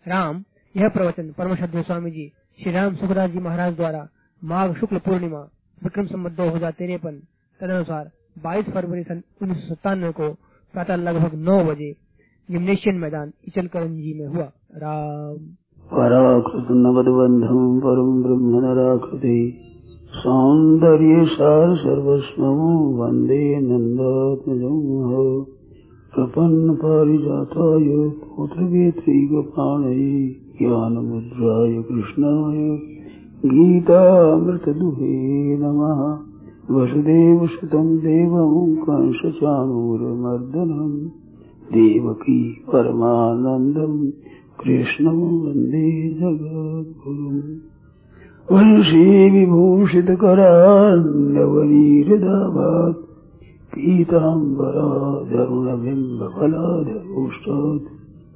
राम, यह प्रवचन परम श्रद्धेय स्वामी जी श्री राम सुखदास जी महाराज द्वारा माघ शुक्ल पूर्णिमा विक्रम संवत 2053 तदनुसार 22 फरवरी सन 1997 को प्रातः लगभग 9 बजे जिम्नेशियन मैदान इचलकरंजी में हुआ। राम पराकृत नवद्बंधम परम ब्रह्म नराकृति सौंदर्य सार सर्वस्वं वंदे नंदात्मजं प्रपन्न पारिजाताय पुत्रवेत्रैकपाणये ज्ञानमुद्राय कृष्णाय गीतामृतदुहे नमः। वसुदेवसुतं देवं कंसचाणूरमर्दनं देवकी परमानन्दं कृष्णं वन्दे जगद्गुरुम्। वंशी विभूषितकरान्नवनीरदाभात् पीताम्बराधरुणबिम्बफलाधरोष्टात्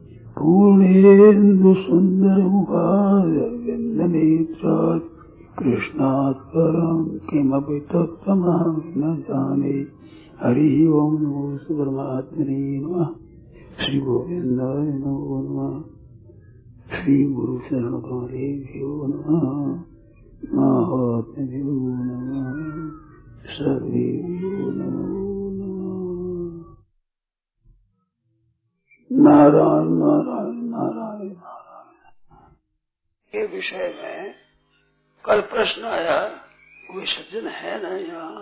पूर्णेन्दुसुन्दरमुखारविन्दनेत्रात् कृष्णात् परं किमपि तत्त्वमहं न जाने। हरि ओं नमो परमात्मने नमः। श्री गोविन्दाय नमो नमः। श्री गुरु शरण कमलेभ्यो नमः। महात्म्यो नमः। सर्वेभ्यो नमो नमः। नारायण नारायण नारायण नारायण। ये विषय में कल प्रश्न आया, कोई सज्जन है ना यहाँ?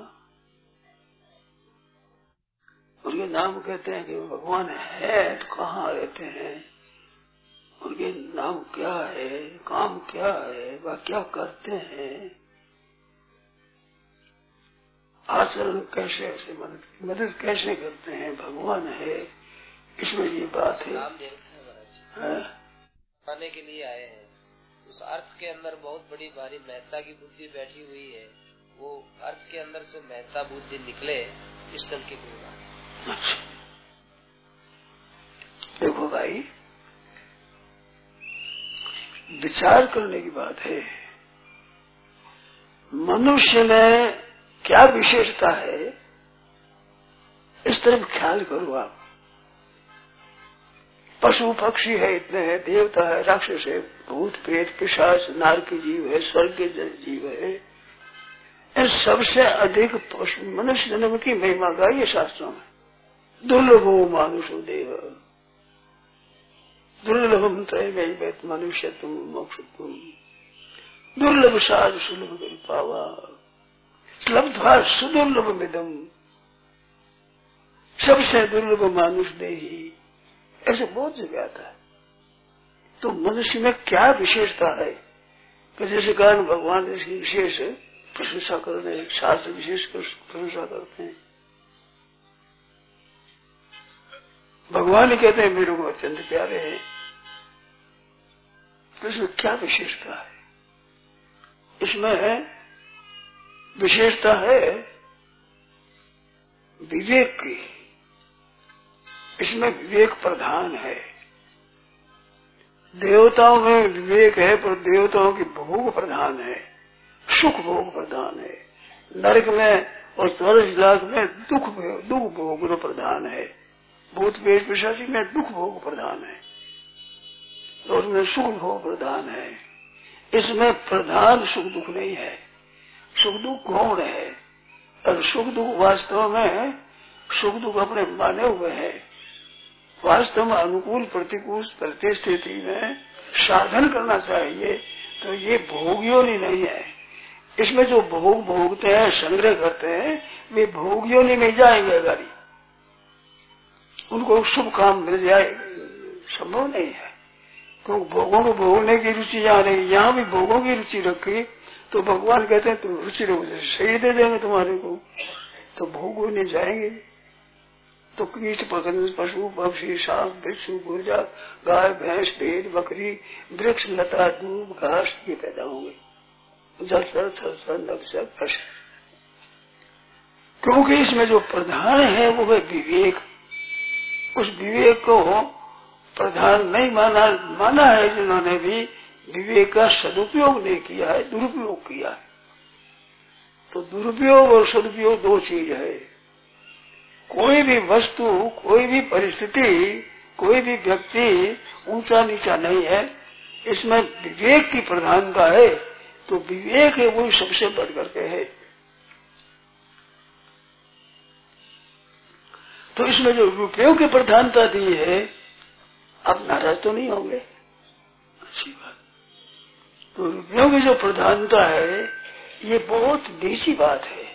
उनके नाम कहते हैं कि भगवान है तो कहाँ रहते हैं, उनके नाम क्या है, काम क्या है, वह क्या करते हैं, आचरण कैसे ऐसे मदद कैसे करते हैं, भगवान है, इसमें ये बात है। आने के लिए आए हैं, उस अर्थ के अंदर बहुत बड़ी भारी महत्ता की बुद्धि बैठी हुई है, वो अर्थ के अंदर से महत्ता बुद्धि निकले, इस कल की कोई बात। अच्छा देखो भाई, विचार करने की बात है। मनुष्य में क्या विशेषता है, इस तरफ ख्याल करो आप। पशु पक्षी है, इतने हैं, देवता है, राक्षस है, भूत प्रेत पिशाच नार के जीव है, स्वर्ग के जीव है। इन सबसे अधिक मनुष्य जन्म की महिमा गाई है शास्त्रों में। दुर्लभो मानुषो देव दुर्लभम त्रयमेव मनुष्यत्वं मोक्षत्वं दुर्लभ साध सुलभ पावा लब्ध्वा सुदुर्लभमिदं सबसे दुर्लभ मानुष देही, ऐसे बहुत जगह आता है। तो मनुष्य में क्या विशेषता है कि जैसे कारण भगवान इसकी विशेष प्रशंसा कर रहे हैं, शास्त्र विशेष प्रशंसा करते हैं। भगवान ही कहते हैं मेरे को अत्यंत प्यारे हैं, तो इसमें क्या विशेषता है? इसमें विशेषता है विवेक की। इसमें विवेक प्रधान है। देवताओं में विवेक है, पर देवताओं की भोग प्रधान है, सुख भोग प्रधान है। नरक में और स्वर्ग लोक में दुख भोग प्रधान है। भूत प्रेत पिशाची में दुख भोग प्रधान है और उसमें सुख भोग प्रधान है। इसमें प्रधान सुख दुख नहीं है, सुख दुख गौण है। और सुख दुख वास्तव में सुख दुख अपने माने हुए हैं। वास्तव में अनुकूल प्रतिकूल परिस्थिति में साधन करना चाहिए, तो ये भोगियोनि नहीं है। इसमें जो भोगते हैं, संग्रह करते हैं, वे भोगियोनि में जाएंगे। गाड़ी उनको शुभ काम मिल जाए संभव नहीं है, क्योंकि भोगों को भोगने की रुचि यहाँ नहीं। यहाँ भी भोगों की रुचि रखी तो भगवान कहते हैं तुम रुचि रखो, शरीर दे देंगे तुम्हारे को, तो भोगों नहीं जाएंगे। तो कीट पतंग पशु पक्षी सांप बिच्छू गुर्जा गाय भैंस भेड़ बकरी वृक्ष लता दूब घास ये पैदा होंगे, जल थल नक्षत्र पशु। क्योंकि इसमें जो प्रधान है वो है विवेक। उस विवेक को प्रधान नहीं माना है जिन्होंने भी विवेक का सदुपयोग नहीं किया है, दुरुपयोग किया है। तो दुरुपयोग और सदुपयोग दो चीज है। कोई भी वस्तु, कोई भी परिस्थिति, कोई भी व्यक्ति ऊंचा नीचा नहीं है, इसमें विवेक की प्रधानता है। तो विवेक है वही सबसे बढ़ करके है। तो इसमें जो रुपयों की प्रधानता दी है, आप नाराज तो नहीं होंगे? अच्छी बात। तो रुपयों की जो प्रधानता है ये बहुत नीची बात है।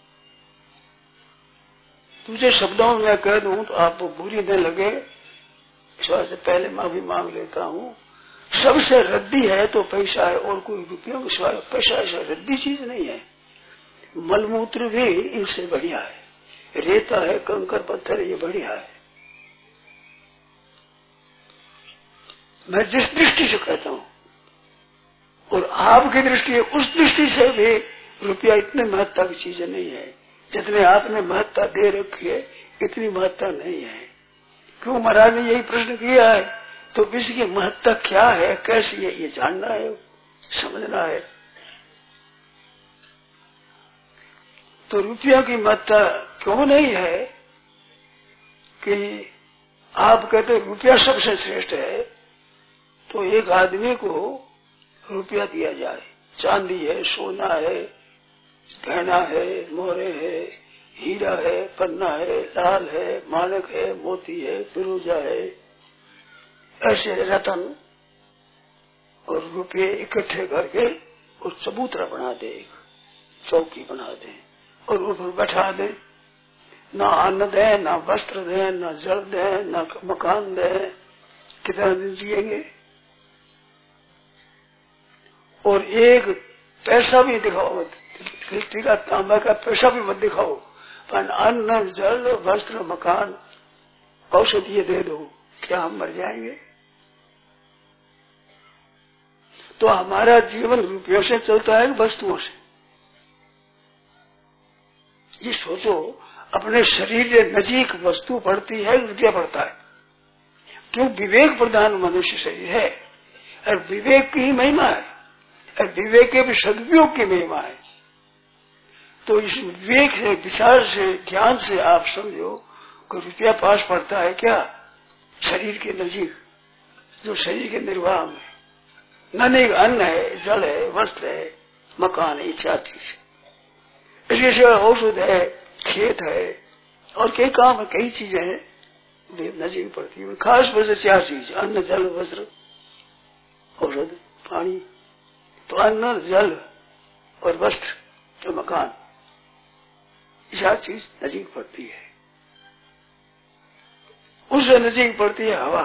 दूसरे शब्दों में मैं कह दूं तो आपको बुरी न लगे, इस बात से पहले माफी मांग लेता हूं। सबसे रद्दी है तो पैसा है, और कोई रुपयों के सिवाय पैसा ऐसा रद्दी चीज नहीं है। मलमूत्र भी इनसे बढ़िया है, रेता है, कंकर पत्थर, ये बढ़िया है। मैं जिस दृष्टि से कहता हूं, और आपकी दृष्टि है उस दृष्टि से भी रुपया इतने महत्ता की चीज नहीं है। जितने आपने महत्ता दे रखी है इतनी महत्ता नहीं है। क्यों महाराज ने यही प्रश्न किया है? तो इसकी महत्ता क्या है, कैसी है, ये जानना है, समझना है। तो रुपया की महत्ता क्यों नहीं है कि आप कहते रुपया सबसे श्रेष्ठ है, तो एक आदमी को रुपया दिया जाए, चांदी है, सोना है, गहना है, मोहरे है, हीरा है, पन्ना है, लाल है, माणक है, मोती है, फिरोजा है, ऐसे रतन और रुपये इकट्ठे करके और चबूतरा बना दे, एक चौकी बना दे और ऊपर बैठा दे। ना अन्न दे, ना वस्त्र दे, ना जल दे, ना मकान दे, कितना दिन जिएंगे? और एक पैसा भी दिखाओ, टीका तांबा का पैसा भी मत दिखाओ, पर अन्न जल वस्त्र मकान औषधि दे दो, क्या हम मर जाएंगे? तो हमारा जीवन रुपयों से चलता है, वस्तुओं से? ये सोचो, अपने शरीर के नजीक वस्तु पड़ती है, रुपया पड़ता है। क्यों? विवेक प्रधान मनुष्य शरीर है, और विवेक की ही महिमा है, और विवेक के भी सदुपयोग की महिमा है। तो इस विवेक से, विचार से, ज्ञान से आप समझो कि रुपया पास पड़ता है क्या? शरीर के नजीक, जो शरीर के निर्वाह में न अन्न है, जल है, वस्त्र है, मकान है, चार चीज। इसके सिवा औषध है, खेत है, और कई काम है, कई चीजें हैं नजीक पड़ती है। खास वजह चार चीज, अन्न जल वस्त्र औषध पानी। तो अन्न जल और वस्त्र जो मकान, चार चीज नजीक पड़ती है। उससे नजीक पड़ती है हवा।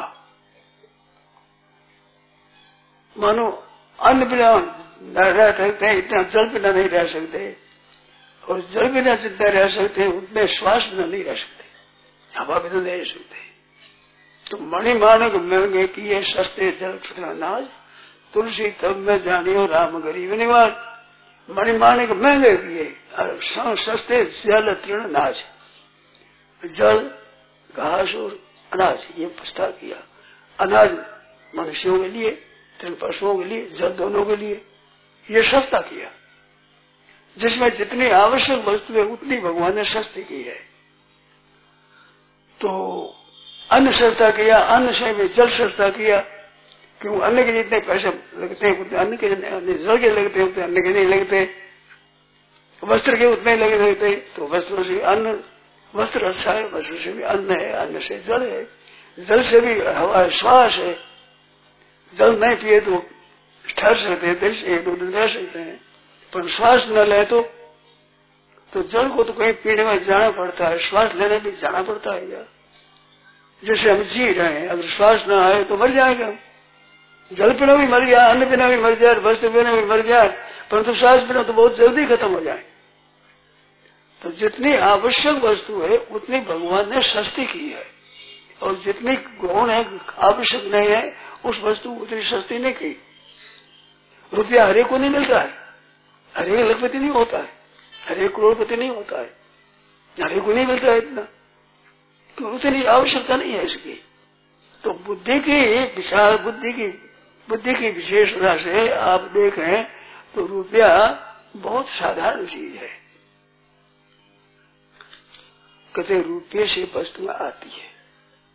मानो अन्न बिना रह सकते हैं, इतना जल बिना नहीं रह सकते, और जल बिना जितना रह सकते हैं उतने श्वास बिना नहीं रह सकते, हवा बिना नहीं रह सकते। तो मणि मानक महंगे किए सस्ते जल अनाज, तुलसी तब में जानियो राम गरीब निवास। मणि मानक महंगे किए, सस्ते जल तृण अनाज, जल घास और अनाज, ये प्रस्ताव किया। अनाज मनुष्यों के लिए, तृण पशुओं के लिए, जल दोनों के लिए, ये सस्ता किया। जिसमें जितनी आवश्यक वस्तु है उतनी भगवान ने सस्ती की है। तो अन्न सस्ता किया, अन्न से भी जल सस्ता किया। क्यों? अन्न के जितने पैसे लगते हैं उतने अन्न के, जल के लगते हैं उतने अन्न के नहीं लगते, वस्त्र के उतने लगते, तो वस्त्रों से अन्न, वस्त्र अच्छा है, वस्त्र से भी अन्न है, अन्न से जल है, जल से भी हवा श्वास है। जल नहीं पिए तो ठहर सकते हैं, एक दो दिन रह सकते हैं, पर श्वास न ले तो जल को तो कहीं पीने में जाना पड़ता है, श्वास लेने भी जाना पड़ता है यार। जैसे हम जी रहे हैं, अगर श्वास न आए तो मर जाएंगे हम। जल बिना भी मर जाए, अन्न बिना भी मर जाए, वस्त्र बिना भी मर जाए, परंतु श्वास बिना तो बहुत जल्दी खत्म हो जाए। तो जितनी आवश्यक वस्तु है उतनी भगवान ने सस्ती की है, और जितनी गौण है, आवश्यक नहीं है, उस वस्तु उतनी सस्ती नहीं की। रुपया हरेक को नहीं मिलता है, हरेक लखपति नहीं होता है, हरेक करोड़पति नहीं होता है, हरेक को नहीं मिलता है इतना, क्योंकि उतनी आवश्यकता नहीं है इसकी। तो बुद्धि की विशाल, बुद्धि की विशेषता से आप देखें तो रुपया बहुत साधारण चीज है। कहते रुपये से वस्तु आती है,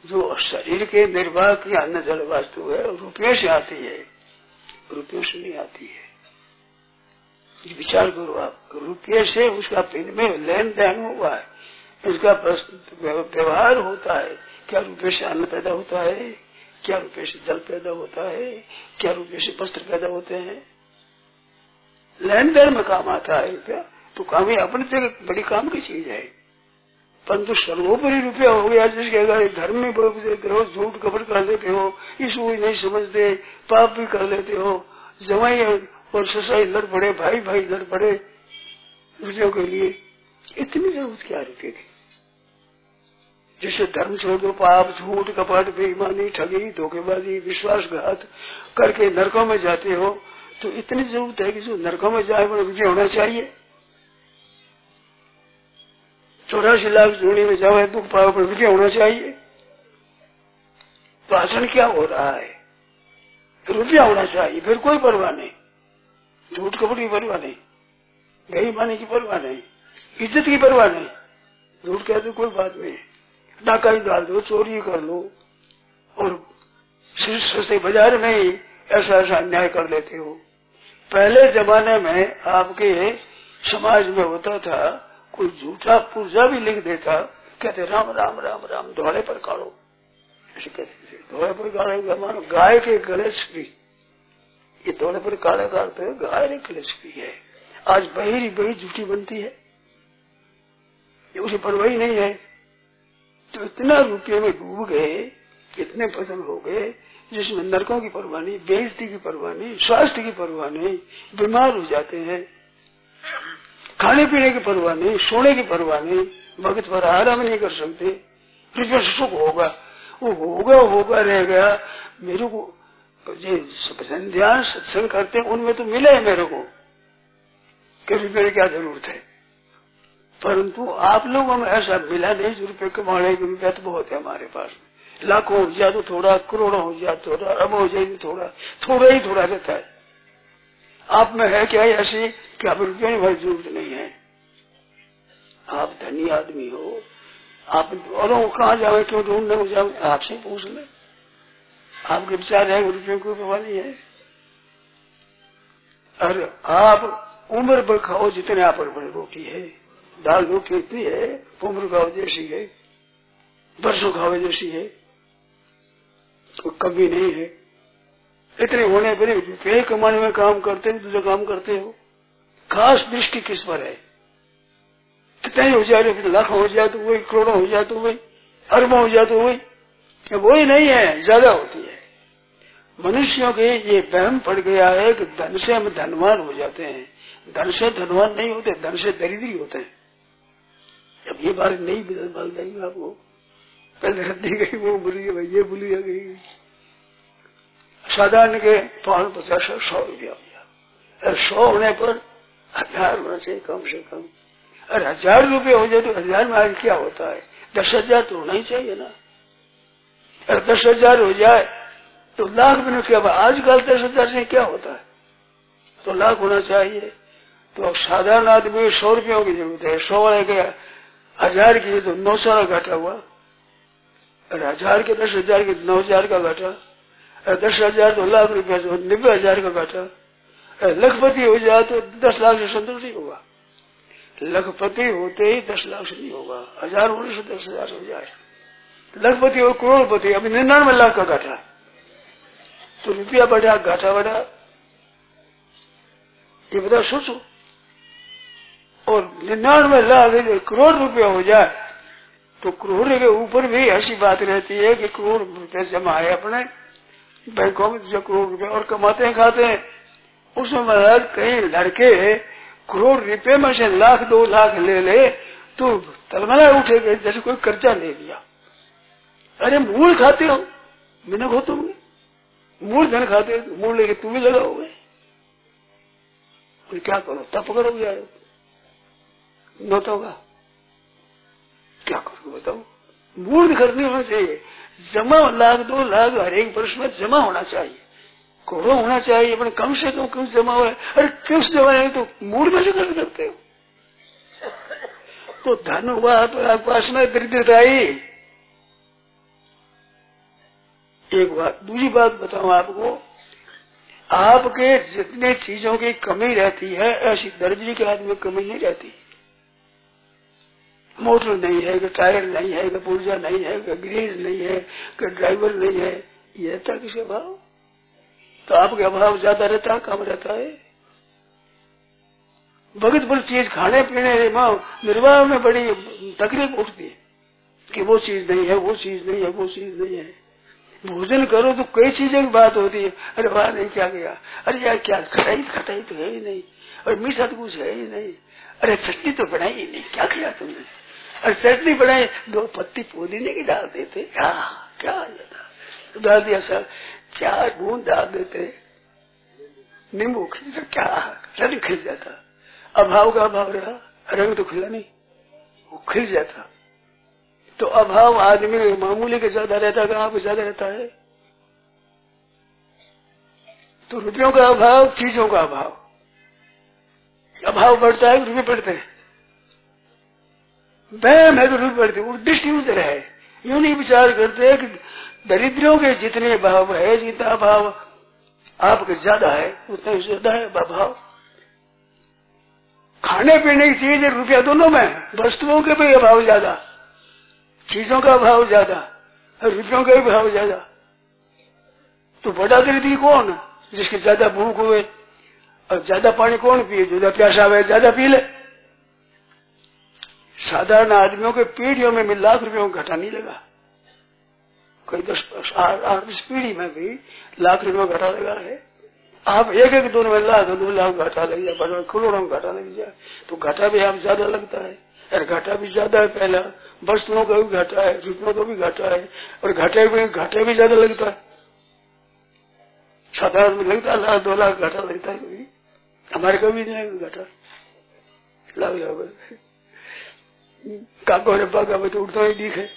जो शरीर के निर्वाह की अन्न जल वस्तु है रुपये से आती है, रुपयों से नहीं आती है। विचार करो आप, रुपये से उसका विनिमय लेन देन हुआ है, इसका व्यवहार होता है। क्या रुपये से अन्न पैदा होता है? क्या रुपये से जल पैदा होता है? क्या रुपये से वस्त्र पैदा होते हैं? लेन देन में काम आता है रुपया, तो काम ही अपनी जगह बड़ी काम की चीज है। परंतु सर्वोपरि रुपया हो गया जिसके अगर धर्म में बोल देते हो, झूठ कपट कर लेते हो, इसको नहीं समझते, पाप भी कर लेते हो, जमाई और ससाई लड़ पड़े, भाई भाई लड़ पड़े रुपयों के लिए। इतनी जरूरत क्या रुपये की? जिससे धर्म छोड़ दो, पाप, झूठ, कपट, बेईमानी, ठगी, धोखेबाजी, विश्वासघात करके नरकों में जाते हो, तो इतनी जरूरत है कि जो नरकों में जाए वो रुपये होना चाहिए। 84 लाख जोड़ी में जाओ, दुख पाओ, पर रुपया होना चाहिए। तो आसन क्या हो रहा है? रुपया होना चाहिए, फिर कोई परवाह नहीं, झूठ कपट की परवाह नहीं, बेईमानी की परवाह नहीं, इज्जत की परवाह नहीं। झूठ कहते कोई बात नहीं, डाका ही डाल दो, चोरी कर लो, और सस्ते बाजार में ही ऐसा ऐसा अन्याय कर लेते हो। पहले जमाने में आपके समाज में होता था, कोई झूठा पुर्जा भी लिख देता, कहते राम राम राम राम, धोले पर काढ़ो, ऐसे कहते थे। धोले पर काढ़े मानो गाय के गले भी, ये धोले पर काढ़े काढ़ते हैं, गाय के गले भी है। आज बही बही झूठी बनती है, ये उसे परवाही नहीं है। तो इतना रुपये में डूब गए, इतने पतन हो गए, जिसमें नरकों की परवाह नहीं, बेइज्जती की परवाह नहीं, स्वास्थ्य की परवाह नहीं, बीमार हो जाते हैं, खाने पीने की परवाह नहीं, सोने की परवाह नहीं, वक्त पर आराम नहीं कर सकते। रुपये से सुख होगा, वो होगा रह गया। मेरे को जो ध्यान सत्संग करते हैं उनमें तो मिले है मेरे को कि रुपये की क्या जरूरत है, परंतु आप लोगों में ऐसा मिला नहीं जो रुपये कमाने के। रुपया तो बहुत है हमारे पास, लाखों हो जाए तो थोड़ा, करोड़ों हो जाए थोड़ा, अरब हो जाए तो थोड़ा, थोड़ा ही थोड़ा रहता है। आप में है क्या ऐसी कि आप रुपये की भाई जरूरत नहीं है? आप धनी आदमी हो, आप औरों कहाँ जाओ, क्यों ढूंढने हो जाओ, आपसे पूछ ले। आपके विचार है रुपये को परवाह नहीं है। अरे आप उम्र भर खाओ जितने आप पर रोटी है, दाल रोटी इतनी है, उम्र खाओ जैसी है, बरसों खाओ जैसी है, तो कभी नहीं है। इतने होने पर रुपये कमाने में काम करते हो, दूसरा काम करते हो। खास दृष्टि किस पर है? कितने हो जाए, लाख हो जाए तो वही, करोड़ों हो जाए तो वही, अरबों हो जाए तो वही नहीं है, ज्यादा होती है। मनुष्यों के ये वहम पड़ गया है कि धन से हम धनवान हो जाते हैं। धन से धनवान नहीं होते, धन से दरिद्री होते हैं। अब ये बात नहीं बदल जाएगी आपको, पहले रद्दी गई, वो भूली गई, ये भूली गई। साधारण के 550 100 रुपया, 100 होने पर 1000 होना चाहिए कम से कम। अरे 1000 रुपये हो जाए तो 1000 में आज क्या होता है? 10,000 तो होना ही चाहिए ना। अरे 10,000 हो जाए तो लाख में क्या? आजकल 10,000 से क्या होता है? तो लाख होना चाहिए। तो साधारण आदमी 100 रुपयों की जरूरत है, 100 वाले के 1000 की तो 900 का घाटा हुआ। अरे 1000 के 10,000 के 9,000 का घाटा, 10,000 तो लाख रुपया, तो 90,000 का घाटा। लखपति हो जाए तो 10 लाख से संतोष नहीं होगा। लखपति होते ही 10 लाख से नहीं होगा, 1000 होने से 10,000 हो जाए। लखपति और करोड़पति, अभी 99 लाख का घाटा, तो रुपया बढ़ा घाटा बढ़ा, ये बताओ सोचो। और 99 लाख करोड़ रुपया हो जाए तो करोड़ के ऊपर भी ऐसी बात रहती है कि करोड़ रुपये जमा है अपने बैंकों में, जो करोड़ रुपए और कमाते हैं खाते हैं। उसमें महाराज कई लड़के करोड़ रुपए में से लाख 2 लाख ले तो तलमला उठेगा जैसे कोई कर्जा ले लिया। अरे मूल खाते हो, मिनक हो तुम, मूल धन खाते हो, मूल लेके तुम ही लगाओगे। क्या करो, तप करो यार, नोटों का क्या करो बताओ। मूल खर्च नहीं होना चाहिए, जमा 1 लाख 2 लाख हर एक वर्ष में जमा होना चाहिए, करोड़ों होना चाहिए, अपने कम से कम क्यों जमा हुआ है। अरे क्यों जमा नहीं तो मूड में से खर्च करते हो। तो धन हुआ तो आपके पास में दरिद्रता आई, एक बात। दूसरी बात बताऊं आपको, आपके जितने चीजों की कमी रहती है ऐसी दरिद्री के आदमी में कमी नहीं रहती। मोटर नहीं है कि टायर नहीं है कि पुर्जा नहीं है कि ग्रीस नहीं है कि ड्राइवर नहीं है, ये रहता किसके अभाव? तो आपके अभाव ज्यादा रहता है कम रहता है? भगत बड़ी चीज खाने पीने निर्वाह में बड़ी तकलीफ उठती है कि वो चीज नहीं है, वो चीज नहीं है, वो चीज नहीं है। भोजन करो तो कई चीजों की बात होती है, अरे वाह नहीं क्या गया, अरे यार क्या खटाई खटाई तो है ही नहीं, और मीठा तो कुछ है ही नहीं, अरे चटनी तो बनाई ही नहीं, क्या किया तुमने, अरे चटनी बनाई 2 पत्ती पुदीने की डाल देते, क्या जाता डाल दिया सर, 4 बूंद डाल देते नींबू, क्या रंग खिल जाता। अभाव का अभाव रहा, रंग तो खिला नहीं, वो खिल जाता। तो अभाव आदमी मामूली के ज्यादा रहता है, कहाँ पे ज्यादा रहता है? तो रुपयों का अभाव, चीजों का अभाव, अभाव बढ़ता है, रुपये बढ़ते हैं, वहम है तो रुपये बढ़ते, वो दृष्टि उधर है। यूं नहीं विचार करते कि दरिद्रों के जितने भाव है, जितना भाव आपके ज्यादा है उतना ही ज्यादा है अभाव। खाने पीने की चीज रुपया दोनों में, वस्तुओं के भी अभाव ज्यादा, चीजों का अभाव ज्यादा, रुपयों का भी अभाव ज्यादा। तो बड़ा दरिद्री कौन? जिसकी ज्यादा भूख हुए, और ज्यादा पानी कौन पिए? ज्यादा प्यासा हुए ज्यादा पी ले। साधारण आदमियों के पीढ़ियों में लाख रुपयों का घाटा नहीं लगा, कोई 10-20 पीढ़ी में भी लाख रुपयों का घाटा लगा है। आप एक दोनों में लाख 2 लाख घाटा लग जाए, करोड़ों में घाटा लग जाए, तो घाटा भी आप ज्यादा लगता है, और घाटा भी ज्यादा है। पहला वस्तुओं का भी घाटा है, रुपयों का भी घाटा है, और घाटे भी ज्यादा लगता है। साधारण में लगता है 1 लाख 2 लाख घाटा लगता है, कभी हमारे कभी नहीं लगेगा घाटा, लग जाओगे काको ने बागा में तो उड़ता ही दिखे।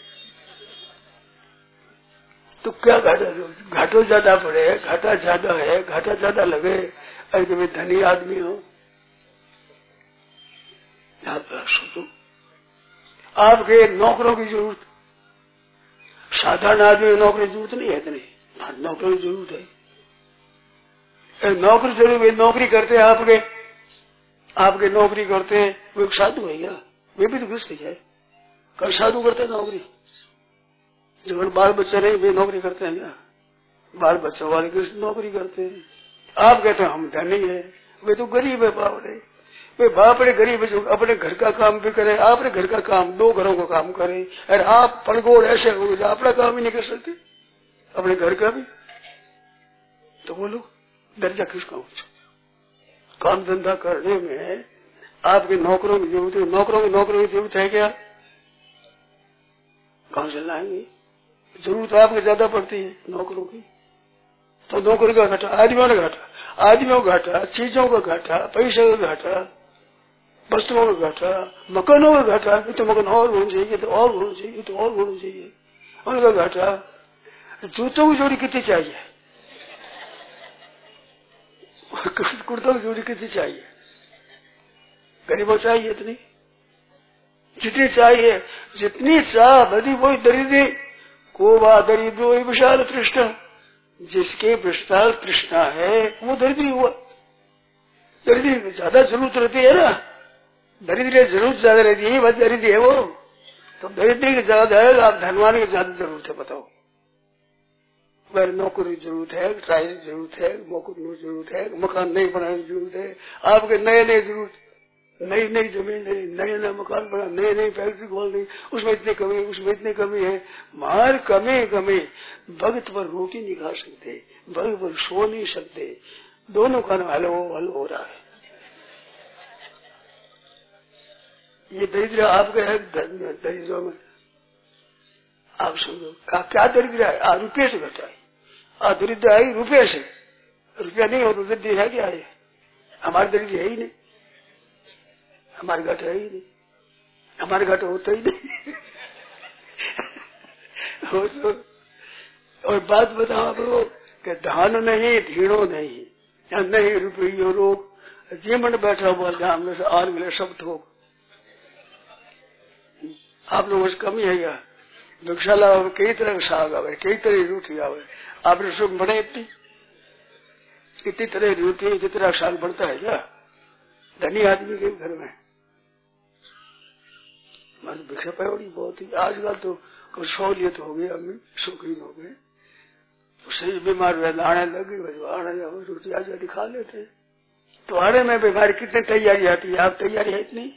तो क्या घाटो ज्यादा पड़े, घाटा ज्यादा है, घाटा ज्यादा लगे, अरे कभी धनी आदमी हो, आप सोचो। आपके नौकरों की जरूरत, साधारण आदमी को नौकरी की जरूरत नहीं है इतनी, नौकरी की जरूरत है। नौकरी जरूर, वे नौकरी करते हैं आपके नौकरी करते हैं, वो एक साधु है क्या? वे भी तो गृहस्थ है, कल साधु करते हैं नौकरी। जो बाल बच्चे नहीं वे नौकरी करते हैं क्या? बाल बच्चों वाले गृहस्थ नौकरी करते हैं। आप कहते हैं हम धनी है, वे तो गरीब है बाप रे। वे बाप रे गरीब है, अपने घर का काम भी करे, आपने घर का काम 2 घरों का काम करे, और आप पड़गोड़ ऐसे हो जाए अपना काम ही नहीं कर सकते, अपने घर का भी। तो बोलो दर्जा किसका ऊंचा? काम धंधा करने में आपके नौकरों की जरूरत है, नौकरों की जरूरत है क्या? कहां से लाएंगे? जरूरत आपको ज्यादा पड़ती है नौकरों की। तो नौकरी का घाटा, आदमियों का घाटा, चीजों का घाटा, पैसे का घाटा, वस्तुओं का घाटा, मकानों का घाटा, ये तो मकान और होना चाहिए, तो और होना चाहिए, तो और होना चाहिए, उनका घाटा। जूतों की जोड़ी कितनी चाहिए? कुर्तों की जोड़ी कितनी चाहिए? गरीबों चाहिए इतनी, जितनी चाहिए, जितनी चाह बदी वही दरिद्री को वा दरिद्रो विशाल तृष्णा, जिसके विशाल तृष्णा है वो दरिद्री हुआ। दरिद्री ज्यादा जरूरत रहती है ना, दरिद्री जरूरत ज्यादा रहती है, वह दरिद्री है वो। तो दरिद्री की ज्यादा है, आप धनवान की ज्यादा जरूरत है, बताओ। मेरे नौकरी की जरूरत है, ट्रायल की जरूरत है, मौकूद की जरूरत है, मकान नहीं बनाने की जरूरत है, आपके नए जरूरत, नई जमीन, नए मकान बना, नई फैक्ट्री खोलनी, उसमें इतनी कमी, उसमें इतनी कमी है, मार कमी। भगत पर रोटी नहीं खा सकते, भगत पर सो नहीं सकते, दोनों का हलो हो रहा है। ये दरिद्र आपका है, दरिद्रों में आप समझो क्या दरिद्र है? रुपये से घटा है, दरिद्र आई रुपये से, रुपया नहीं हो तो दरिद्र है क्या? है हमारे दरिद्र है ही नहीं, हमारे घाटा है ही नहीं, हमारे घाटा होता ही नहीं। और बात बताओ आपको कि धान नहीं, ढीणो नहीं, या नहीं रुपये रोग, जीवन बैठा हुआ ध्यान में से आन मिले सब थोक। आप लोगों से कमी है क्या? वृक्षाला में कई तरह का साग आवे, कई तरह की रोटी आवे। आप रसोई में बने इतनी तरह की रोटी, जितना साग बनता है क्या धनी आदमी के घर में। हमारी भिक्षा पैड़ी बहुत ही। आजकल तो कुछ सहूलियत हो गई, हमें शौकीन हो गए, तो शरीर बीमार हुआ, आने लगे, आने रोटी आज खा लेते। तो आने में बीमारी कितनी तैयारी आती है, आप तैयारी है इतनी।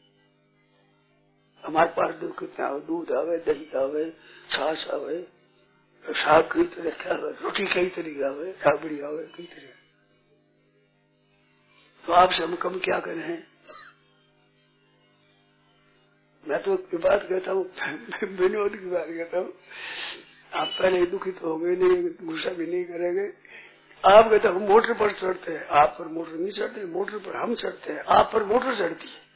हमारे पास कितना आवे, दूध आवे, दही आवे, छाछ आवे, साग कई तरह का आवे, रोटी कई तरह की आवे, राबड़ी आवे, कई तरह। तो आपसे हम कम क्या करे हैं। मैं तो एक बात कहता हूँ, विनोद की बात कहता हूँ। आप पहले दुखित हो गए, नहीं गुस्सा भी नहीं करेंगे। आप कहते हम मोटर पर चढ़ते हैं, आप पर मोटर नहीं चढ़ते, मोटर पर हम चढ़ते हैं, आप पर मोटर चढ़ती है।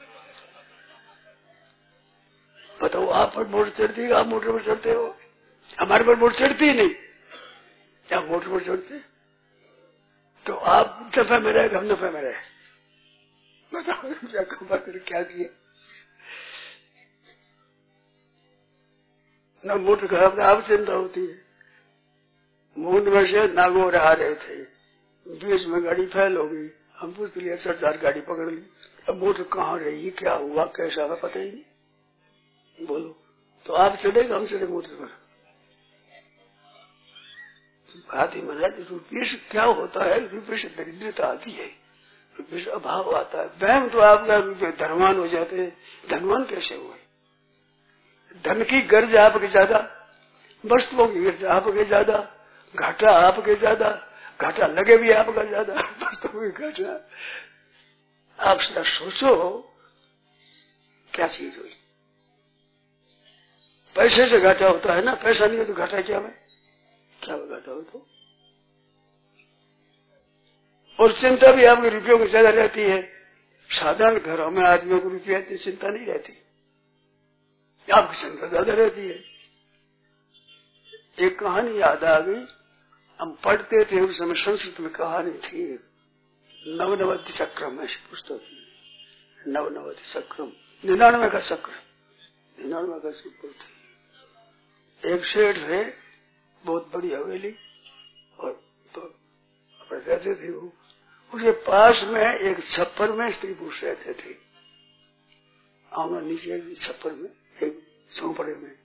बताओ, आप पर मोटर चढ़ती है, आप मोटर पर चढ़ते हो। हमारे पर मोटर चढ़ती ही नहीं, क्या मोटर पर चढ़ते। तो आप दफे में रहे, हम दफे में रहे। बताओ क्या किए। न मोटर खराब, आप चिंता होती है। मूंड में से नागौर आ रहे थे, बीच में गाड़ी फैल हो गई। हम पूछ लिया, सरदार गाड़ी पकड़ ली। अब मोटर कहाँ रही, क्या हुआ, कैसा है, पता ही नहीं। बोलो, तो आप चढ़ेगा, हम चढ़े मोटर पर। बात ही मना, रुपये से क्या होता है, रुपये से दरिद्रता आती है, रुपये से अभाव आता है। बैंक तो आपका रुपये धनवान हो जाते हैं। धनवान कैसे हुए। धन की गर्ज आपके ज्यादा, वस्तुओं की गर्ज आपके ज्यादा, घाटा आपके ज्यादा, घाटा लगे भी आपका ज्यादा, वस्तुओं की घाटा। आप सदा सोचो क्या चीज हुई। पैसे से घाटा होता है ना, पैसा नहीं हो तो घाटा क्या है, क्या घाटा हो तो। और चिंता भी आपके रुपयों की ज्यादा रहती है। साधारण घरों में आदमियों को रुपया की चिंता नहीं रहती, आपकी चिंता ज्यादा रहती है। एक कहानी याद आ गई, हम पढ़ते थे उस समय, संस्कृत में कहानी थी, नवनवति चक्रम, ऐसी पुस्तक, नवनवति चक्रम, 99 का चक्र, 99 का चक्र थी। एक शेठ थे, बहुत बड़ी हवेली, और तो अपने रहते थे वो। उसके पास में एक छप्पर में स्त्री पुरुष रहते थे, आमना नीचे छप्पर में, एक झोंपड़े में।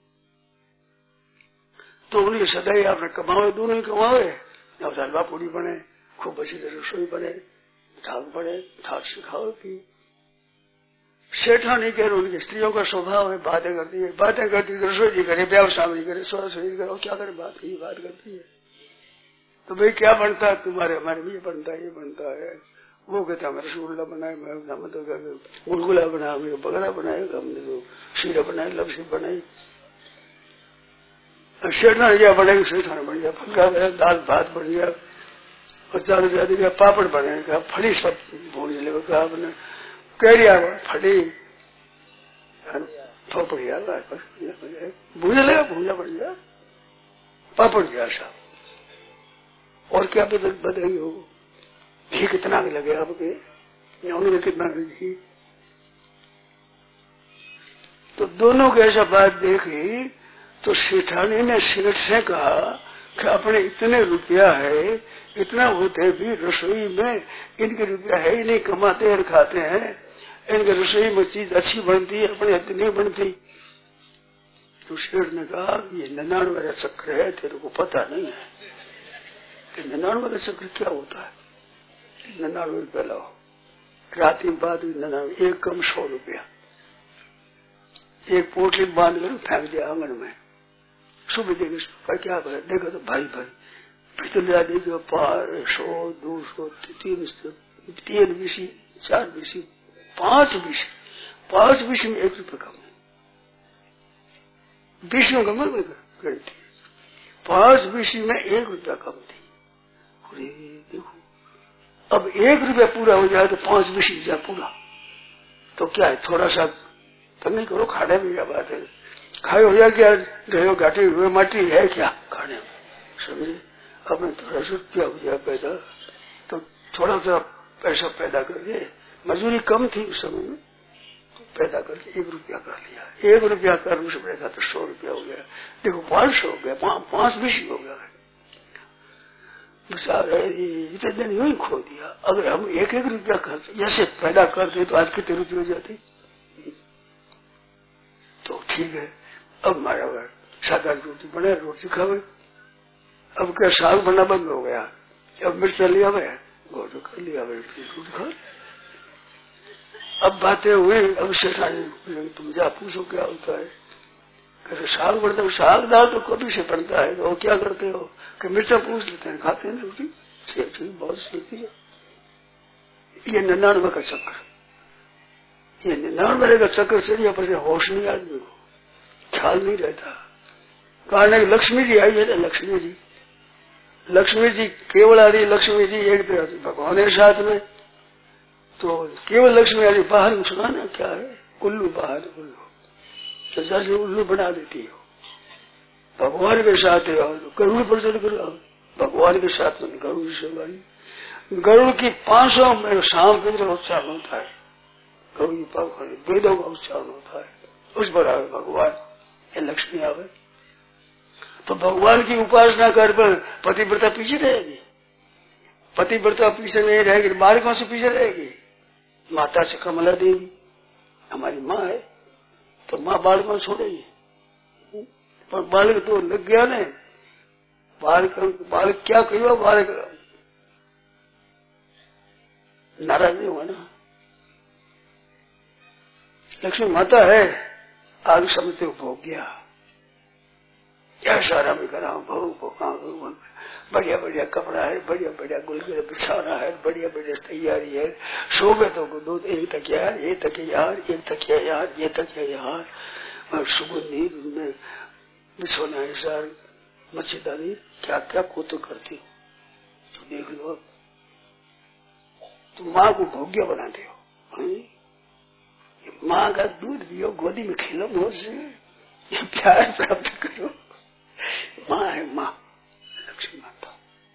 तो उन्हें सदाई आपने कमावे, दोनों ही कमावे, अब हलवा पूरी बने, खूब अच्छी तरह रसोई बने, ठाक बने, ठाक से खाओ पी। सेठा नहीं कह रहे, उनकी स्त्रियों का स्वभाव है, बातें करती है, बातें करती है, रसोई नहीं करे, व्यवसाय नहीं करे, सोई करे, क्या करे, बात करती है। तो भाई क्या बनता है तुम्हारे, हमारे भी ये बनता है। वो कहता है रसगुल्ला बनाए, मैं तो गुलगुला बनाया, हमने बगड़ा बनाएगा, हमने तो शीरा बनाए, लपसी बनाई। सेठा या बनेगा, सेठा बन गया, फुलका बना, दाल भात बन गया, और ज्यादा से ज्यादा पापड़ बनेगा, फली सब भूज लेगा, आपने कैरिया फली थोपड़िया भूजा लेगा, भूजा बन गया, पापड़ गया साहब। और क्या बदली हो, घी कितना लगे आपके, या उन्होंने कितना घी। तो दोनों की ऐसा बात देखी, तो सेठानी ने सेठ से कहा कि अपने इतने रुपया है, इतना होते भी रसोई में इनके रुपया है ही नहीं, कमाते और खाते हैं, इनके रसोई में चीज अच्छी बनती है, अपने हाथ नहीं बनती। तो सेठ ने कहा ये 99 का चक्र है, तेरे को पता नहीं है कि 99 का चक्र क्या होता है। 99 रुपया लाओ, रात में बाद 99, एक कम 100 रुपया, एक पोटली बांध कर फेंक दिया आंगन में। सुबह देखे क्या करे, देखो तो भारी पितलिया देखो, 100, 200, 300, 3 बीसी, 4 बीसी, 5 बीसी, 5 बीसी में 1 रुपया कम, बीसियों कम गणती, 5 बीसी में 1 रुपया कम थी। अरे देखो, अब 1 रुपया पूरा हो जाए तो 5 बीसी जाए पूरा, तो क्या है, थोड़ा सा तंगी करो, खाने में क्या बात है, खाए हो जाए क्या, गयो घाटी हुए माटी है क्या खाने में, समझे। अपने थोड़ा सा रुपया हो जाए पैदा, तो थोड़ा सा पैसा पैदा करके, मजदूरी कम थी उस समय में, पैदा करके 1 रुपया कर लिया। 1 रुपया कर्म से पैदा तो 100 रुपया हो गया। देखो 500 हो गया, 520 हो गया। इतने दिन यूं ही खो दिया। अगर हम 1-1 रुपया खर्च ऐसे पैदा करते तो आज कितने रुपये हो जाते? तो ठीक है, अब हमारा सादा रोटी बने, रोटी खावे। अब क्या साग बनना बंद हो गया, अब मिर्चा लिया हुआ गोटो कर लिया, रोटी खा। अब बातें हुई, अब सेठानी तुम जा पूछो क्या होता है। करे साग बनता है, साग दाल तो कभी से बनता है, तो क्या करते हो कि मिर्चा पूछ लेते हैं, खाते हैं रोटी। सेठ बहुत सीखती है। ये 99 का चक्कर, ये 99 का चक्कर चढ़िया पर होश नहीं आदमी को, ख्याल नहीं रहता। कारण लक्ष्मी जी आई है ना, लक्ष्मी जी केवल आदि लक्ष्मी जी एक भगवान है साथ में, तो केवल लक्ष्मी आदि बाहर सुना ना क्या है, उल्लू बाहर उल्लू, तो जैसे उल्लू बना देती हो। भगवान के साथ है और गरुड़ पर चढ़ कर भगवान के साथ में गरुड़ से वाली, गरुड़ की 500 में शाम के उच्चारण होता है, गरुड़ की 500 वेदों का उच्चारण होता है, उस पर आवे भगवान, ये लक्ष्मी आवे। तो भगवान की उपासना कर पर पतिव्रता पीछे रहेगी, पतिव्रता पीछे नहीं रहेगी, बालकों से पीछे रहेगी। माता से कमला देवी हमारी माँ है, तो माँ बालकों छोड़ेगी, पर बालक तो लग गया ने, बालक क्या कहियो, बालक नाराज नहीं हुआ ना। लक्ष्मी माता है, आग समझते भोग गया, क्या सारा भी करा भोग, बढ़िया बढ़िया कपड़ा है, बढ़िया बढ़िया गुलगुले बिछाना है, बढ़िया बढ़िया तैयारी है, सोबे तो दो एक तकिया यार, ये तकिया यार, एक तकिया यार, ये तकिया यार, और सुगंधी में बिछोना है सर, मच्छीदानी क्या क्या कोतो करती हो, तो देख लो। तो माँ को भोग्य बनाते हो, माँ का दूध पियो, गोदी में खिलो, मोह से प्यार प्राप्त करो। माँ है माँ, लक्ष्मी माता।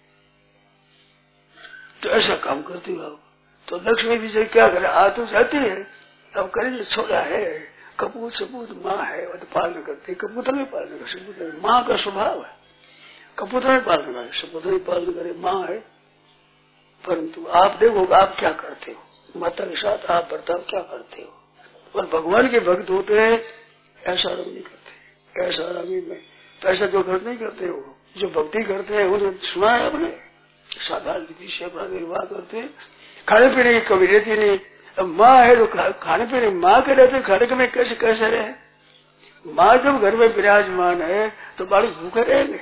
तो ऐसा काम करती हो आप। तो लक्ष्मी जी से क्या करे, आ तो जाती है, अब करेंगे छोड़ा है, कपूत सपूत माँ है, वो तो पालन करते, कपूत में पालन कर, सपूत माँ का स्वभाव है, कपूत में पालन करे, सपूत में पालन करे, माँ है। परंतु आप देखो आप क्या करते हो, माता के साथ आप बर्ताव क्या करते हो। और भगवान के भक्त होते हैं, ऐसा आराम नहीं करते, ऐसा आराम में पैसा जो खर्च नहीं करते हो, जो भक्ति करते हैं उन्हें सुना है अपने, साधारण विधि से अपना निर्वाह करते हैं। खाने पीने की कमी रहती नहीं। अब माँ है तो खाने पीने माँ के रहते, खाने के में कैसे रहे। माँ जब घर में विराजमान है तो बालक भूखे रहेंगे।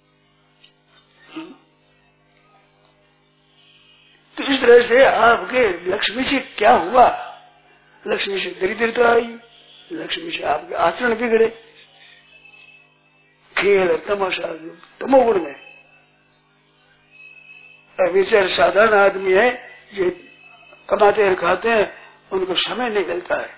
तो इस तरह से आपके लक्ष्मी से क्या हुआ, लक्ष्मी से दरिद्रता आई, लक्ष्मी से आपके आचरण बिगड़े, खेल तमाशा तमोगुण में। विचार साधारण आदमी है जो कमाते हैं खाते हैं, उनको समय नहीं मिलता है।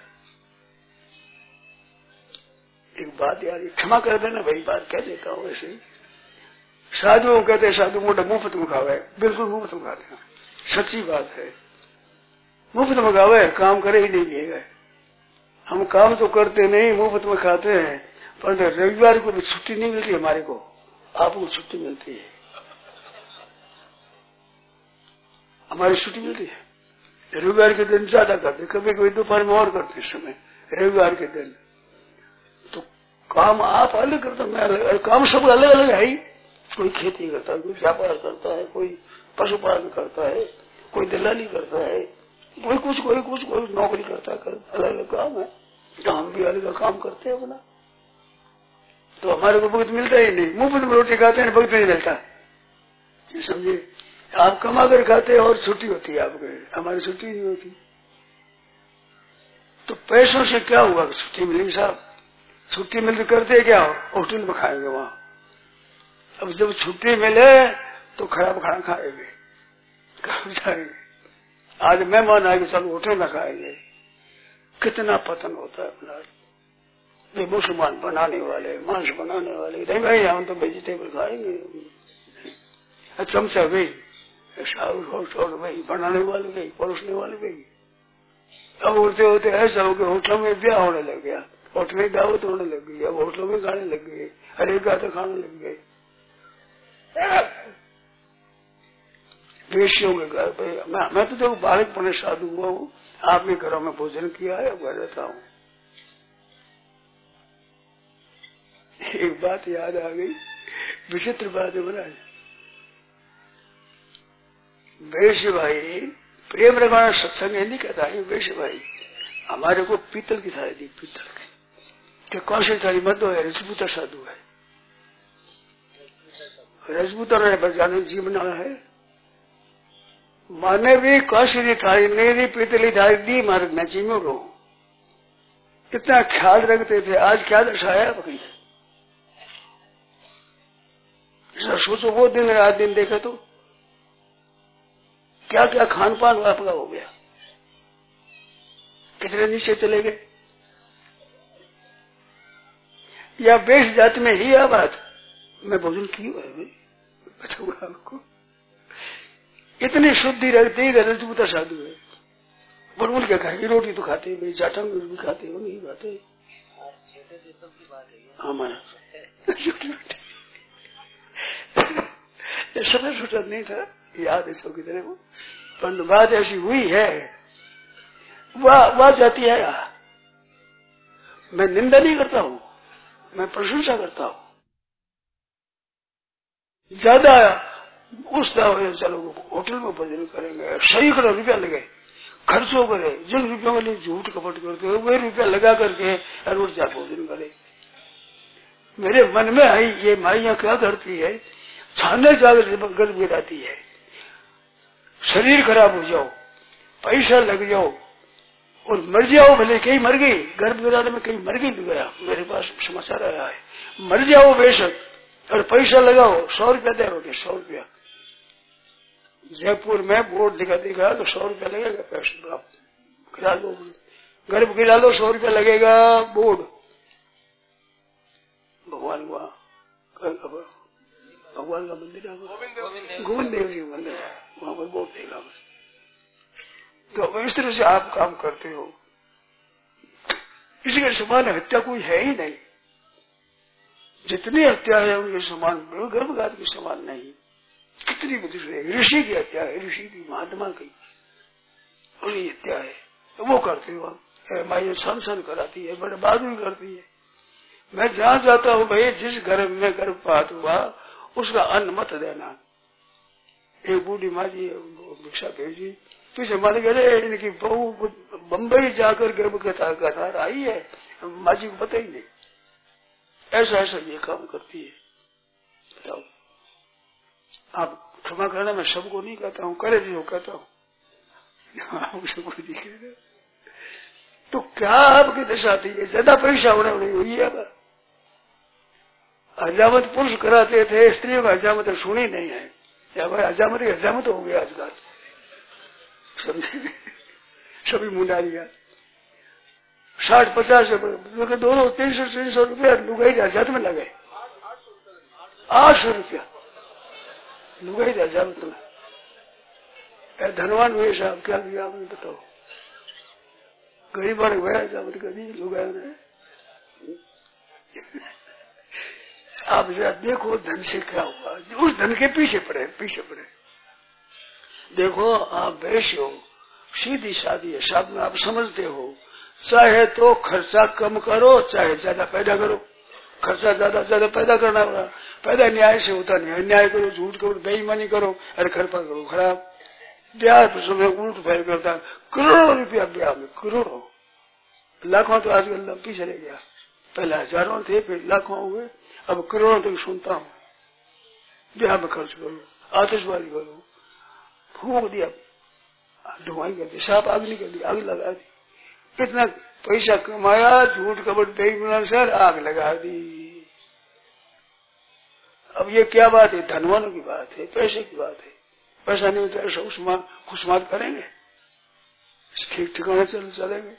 एक बात यार क्षमा कर देना भाई, बात कह देता हूँ। वैसे ही साधु कहते हैं साधु मोटा मुफ्त में खावे, बिल्कुल मुफ्त में खाते हैं, सच्ची बात है। मुफ्त में खावे, काम करे ही नहीं दिए। हम काम तो करते नहीं, मुफ्त में खाते हैं, पर रविवार को भी छुट्टी नहीं मिलती हमारे को, आपको छुट्टी मिलती है, हमारी छुट्टी मिलती है। रविवार के दिन ज्यादा करते, कभी कभी दोपहर में और करते इस समय रविवार के दिन। तो काम आप अलग करते, मैं अलग, काम सब अलग अलग है ही। कोई खेती करता है, कोई व्यापार करता है, कोई पशुपालन करता है, कोई दलाली करता है, कोई कुछ कोई नौकरी करता है, अलग अलग काम है। तो हम भी अलग काम करते हैं अपना। तो हमारे को भुगत मिलता ही नहीं, मुफ्त में रोटी खाते हैं, भुगत नहीं मिलता, समझे। आप कमा कर खाते हैं और छुट्टी होती है आपके, हमारी छुट्टी नहीं होती। तो पैसों से क्या हुआ, छुट्टी मिलेगी साहब, छुट्टी मिलकर करते क्या हो, होटल में खाएंगे वहां। अब जब छुट्टी मिले तो खराब खाना खाएंगे, कब जाएंगे। आज मेहमान आएंगे, चलो होटल में खाएंगे। कितना पतन होता है अपना। वे मुसलमान बनाने वाले, मांस बनाने वाले, नहीं भाई हम तो वेजिटेबल खाएंगे, चमचा भाई, वही बनाने वाले, वही परोसने वाले, वही अब उड़ते होते ऐसा हो गया होटलों में ब्याह होने लग गया, होटल में दावत होने लग गई, अब होटलों में खाने लग गए, हर एक गाते खाने लग गए। वेश्यों के घर पे मैं तो देखो बालक पने साधु हुआ हूँ, आपके घरों में भोजन किया है, अब रहता हूँ। एक बात याद आ गई, विचित्र बात है बना। वैश्य भाई प्रेम रखवाना सत्संग नहीं कहता है, वैश्य भाई हमारे को पीतल की थाली दी, पीतल की कौन सी थाली मत दो है, रजपूता साधु है, रजपूता ने जाने जीवन है, माने भी कौशी थाली नहीं दी, पीतली थाली दी, मारे मैं चीमो रो, इतना ख्याल रखते थे। आज क्या दर्शाया बकरी, सोचो वो दिन रात दिन देखे तो क्या क्या खान पान आपका हो गया, कितने नीचे चले गए। या वेश जाति में ही यह बात मैं भोजन की है को इतनी शुद्धि रखती है, रजपूता साधु है, पर उनके घर की रोटी तो खाते हैं, जाटंग भी खाते हैं, नहीं खाते। हमारा समय छूटा नहीं था, याद है सबकी तरह को, पर बात ऐसी हुई है, वह जाती है। मैं निंदा नहीं करता हूँ, मैं प्रशंसा करता हूँ। ज्यादा उस चलो होटल में भोजन करेंगे, सैकड़ों रुपया लगे, खर्चों करे, जिन रुपयों वाले झूठ कपट करते हैं वही रुपया लगा करके रोज जा भोजन करे। मेरे मन में आई ये माइयां क्या करती है, छाने जाकर गर्भ गिराती है, शरीर खराब हो जाओ, पैसा लग जाओ और मर जाओ, भले कहीं मर गई, गर्भ गिराने में कहीं मर गई भी गया, मेरे पास समाचार आया है, मर जाओ बेशक और पैसा लगाओ, 100 रुपया दे दोगे, 100 रुपया। जयपुर में बोर्ड लिखा दिखा तो 100 रुपया लगेगा, पैसा गिरा लो, गर्भ गिरा लो, 100 रुपया लगेगा बोर्ड। भगवान भगवान का मंदिर है, गोविंद देव जी मंदिर है, वहां पर बोर्ड देगा। तो इस तरह से आप काम करते हो, किसी के समान हत्या कोई है ही नहीं, जितनी हत्या है उनके समान, गर्भघात के समान नहीं। कितनी बड़ी ऋषि की हत्या है, ऋषि की, महात्मा की उनकी हत्या है, वो करते हो। माइया सन कराती है, बड़े बहादुरी करती है। मैं जहां जाता हूँ भाई, जिस घर में गर्भपात हुआ उसका अन्न मत देना। एक बूढ़ी माँ जी भिक्षा भेजी, पीछे मान गए इनकी बहू बम्बई जाकर गर्भ कतार आई है, माँ जी को पता ही नहीं। ऐसा ऐसा ये काम करती है, बताओ। आप क्षमा करना, मैं सबको नहीं कहता हूँ, करे जो कहता हूँ, सबको नहीं कहता। तो क्या आपकी दशा थी, ज्यादा परीक्षा होने वाली हुई है। अब हजामत पुरुष कराते थे, स्त्रियों का हजामत सुनी नहीं है, या भाई हजामत हजामत हो गया आजकल, सभी मुंडारिया 60-50 रुपये, दोनों 300 रुपया लुगाई हजामत में लगे, 800 रुपया लुगाई हजामत में। धनवान हुए साहब, क्या किया आपने बताओ, गरीब गया हजामत कभी लुगाया ने। आप जरा देखो धन से क्या हुआ, उस धन के पीछे पड़े। देखो आप वैश्य हो, सीधी शादी है, साथ में आप समझते हो, चाहे तो खर्चा कम करो, चाहे ज्यादा पैदा करो। खर्चा ज्यादा पैदा करना पड़ा, पैदा न्याय से होता नहीं, अन्याय करो, झूठ करो, बेईमानी करो, अरे खर्चा करो खराब, ब्याह उल्ट फैल करता, करोड़ों रुपया ब्याह में, करोड़ों, लाखों तो आजकल पीछे रह गया। पहले हजारों थे, फिर लाखों हुए, अब करोड़ों तक सुनता हूँ। ब्याह में खर्च करो, आतिशबाजी करो, फूक दिया, धुआई कर दी, साफ आग नहीं कर दी, आग लगा दी, इतना पैसा कमाया, झूठ कपट बेईमानी से आग लगा दी। अब ये क्या बात है, धनवानों की बात है, पैसे की बात है। पैसा नहीं होता ऐसा खुशमात करेंगे, ठीक ठिकाने चलेंगे।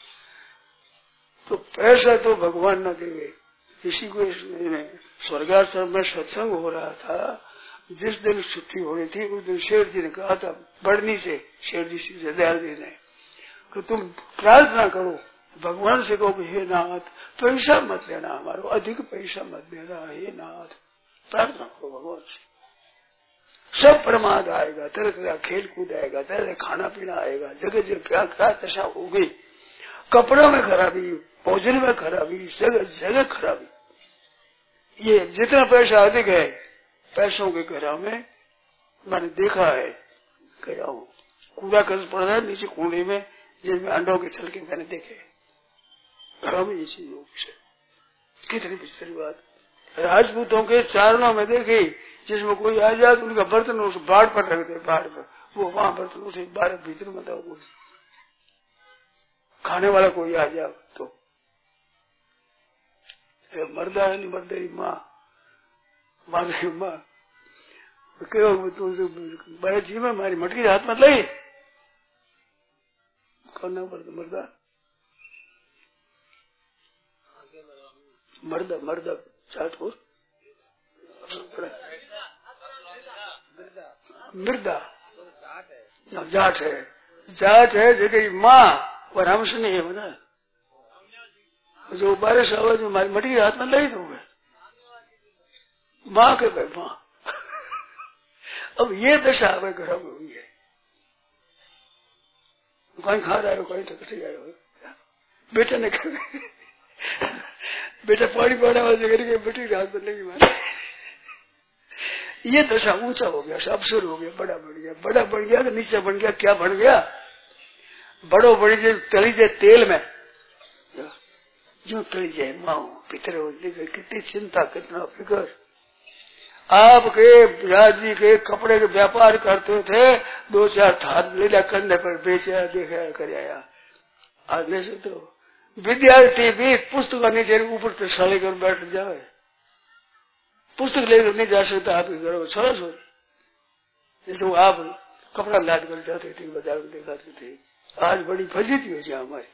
तो पैसा तो भगवान न देवे। किसी को स्वर्गाश्रम में सत्संग हो रहा था, जिस दिन छुट्टी हो रही थी उस दिन शेर जी ने कहा था, बढ़नी से शेर जी से दयाल जी ने, कि तुम प्रार्थना करो, भगवान से कहो कि हे नाथ पैसा मत देना, हमारो अधिक पैसा मत देना, हे नाथ प्रार्थना करो भगवान से। सब प्रमाद आएगा, तरह तरह खेल कूद आएगा, तरह तरह खाना पीना आएगा, जगह जगह क्या क्या दशा हो गई, कपड़ों में खराबी, भोजन में खराबी, जगह जगह खराबी। ये जितना पैसा अधिक है, पैसों के घरों में मैंने देखा है, गया हूँ, कूड़ा कचरा पड़ रहा है नीचे कूड़े में, जिनमें अंडों के छलके मैंने देखे घरों में। ये चीज कितनी विचित्र बात। राजपूतों के चारणों में देखी, जिसमें कोई आ जाए तो उनका बर्तन उस बाढ़ पर रखते, बाढ़ पर वो वहां बर्तन उसे बाहर भीतर मत आओ, खाने वाला कोई आ जाए तो मर्दा है नहीं मर्दा ही माँ तुमसे बड़े जी में हमारी मटकी हाथ मत लाई, कौन ना मर्दा मर्दा मर्दा चाट हो मृदा जाट है, जाट है जगह माँ और हमसे नहीं है ना, जो बारिश आवाज में हमारी मटकी हाथ में लाई दोगे माँ के भाई माँ। अब ये दशा हमें घर में हुई है, कहीं खा रहा है कहीं तो आए हो, बेटा ने बेटा पानी पाने वाले करके बेटी हाथ में नहीं मारे। ये दशा ऊंचा हो गया, अवसर हो गया, बड़ा बढ़ गया, बड़ा बढ़ गया कि नीचे बन गया, क्या बन गया, बड़ो बड़ी जो तली जाए तेल में, जो तली जाए माओ पितर हो, कितनी चिंता कितना फिक्र। आपके राजी के कपड़े के व्यापार करते थे, 2-4 थान ले लिया कंधे पर बेचा, देखा कर आया। आज ले सकते हो विद्यार्थी भी पुस्तक नीचे ऊपर तो साले कर बैठ जाए, पुस्तक लेकर नहीं जा सकता आपके घर में छोड़ा छोड़। जैसे वो आप कपड़ा लाद कर जाते थे बाजार में दिखाते थे, आज बड़ी फजीती हो जाए हमारी।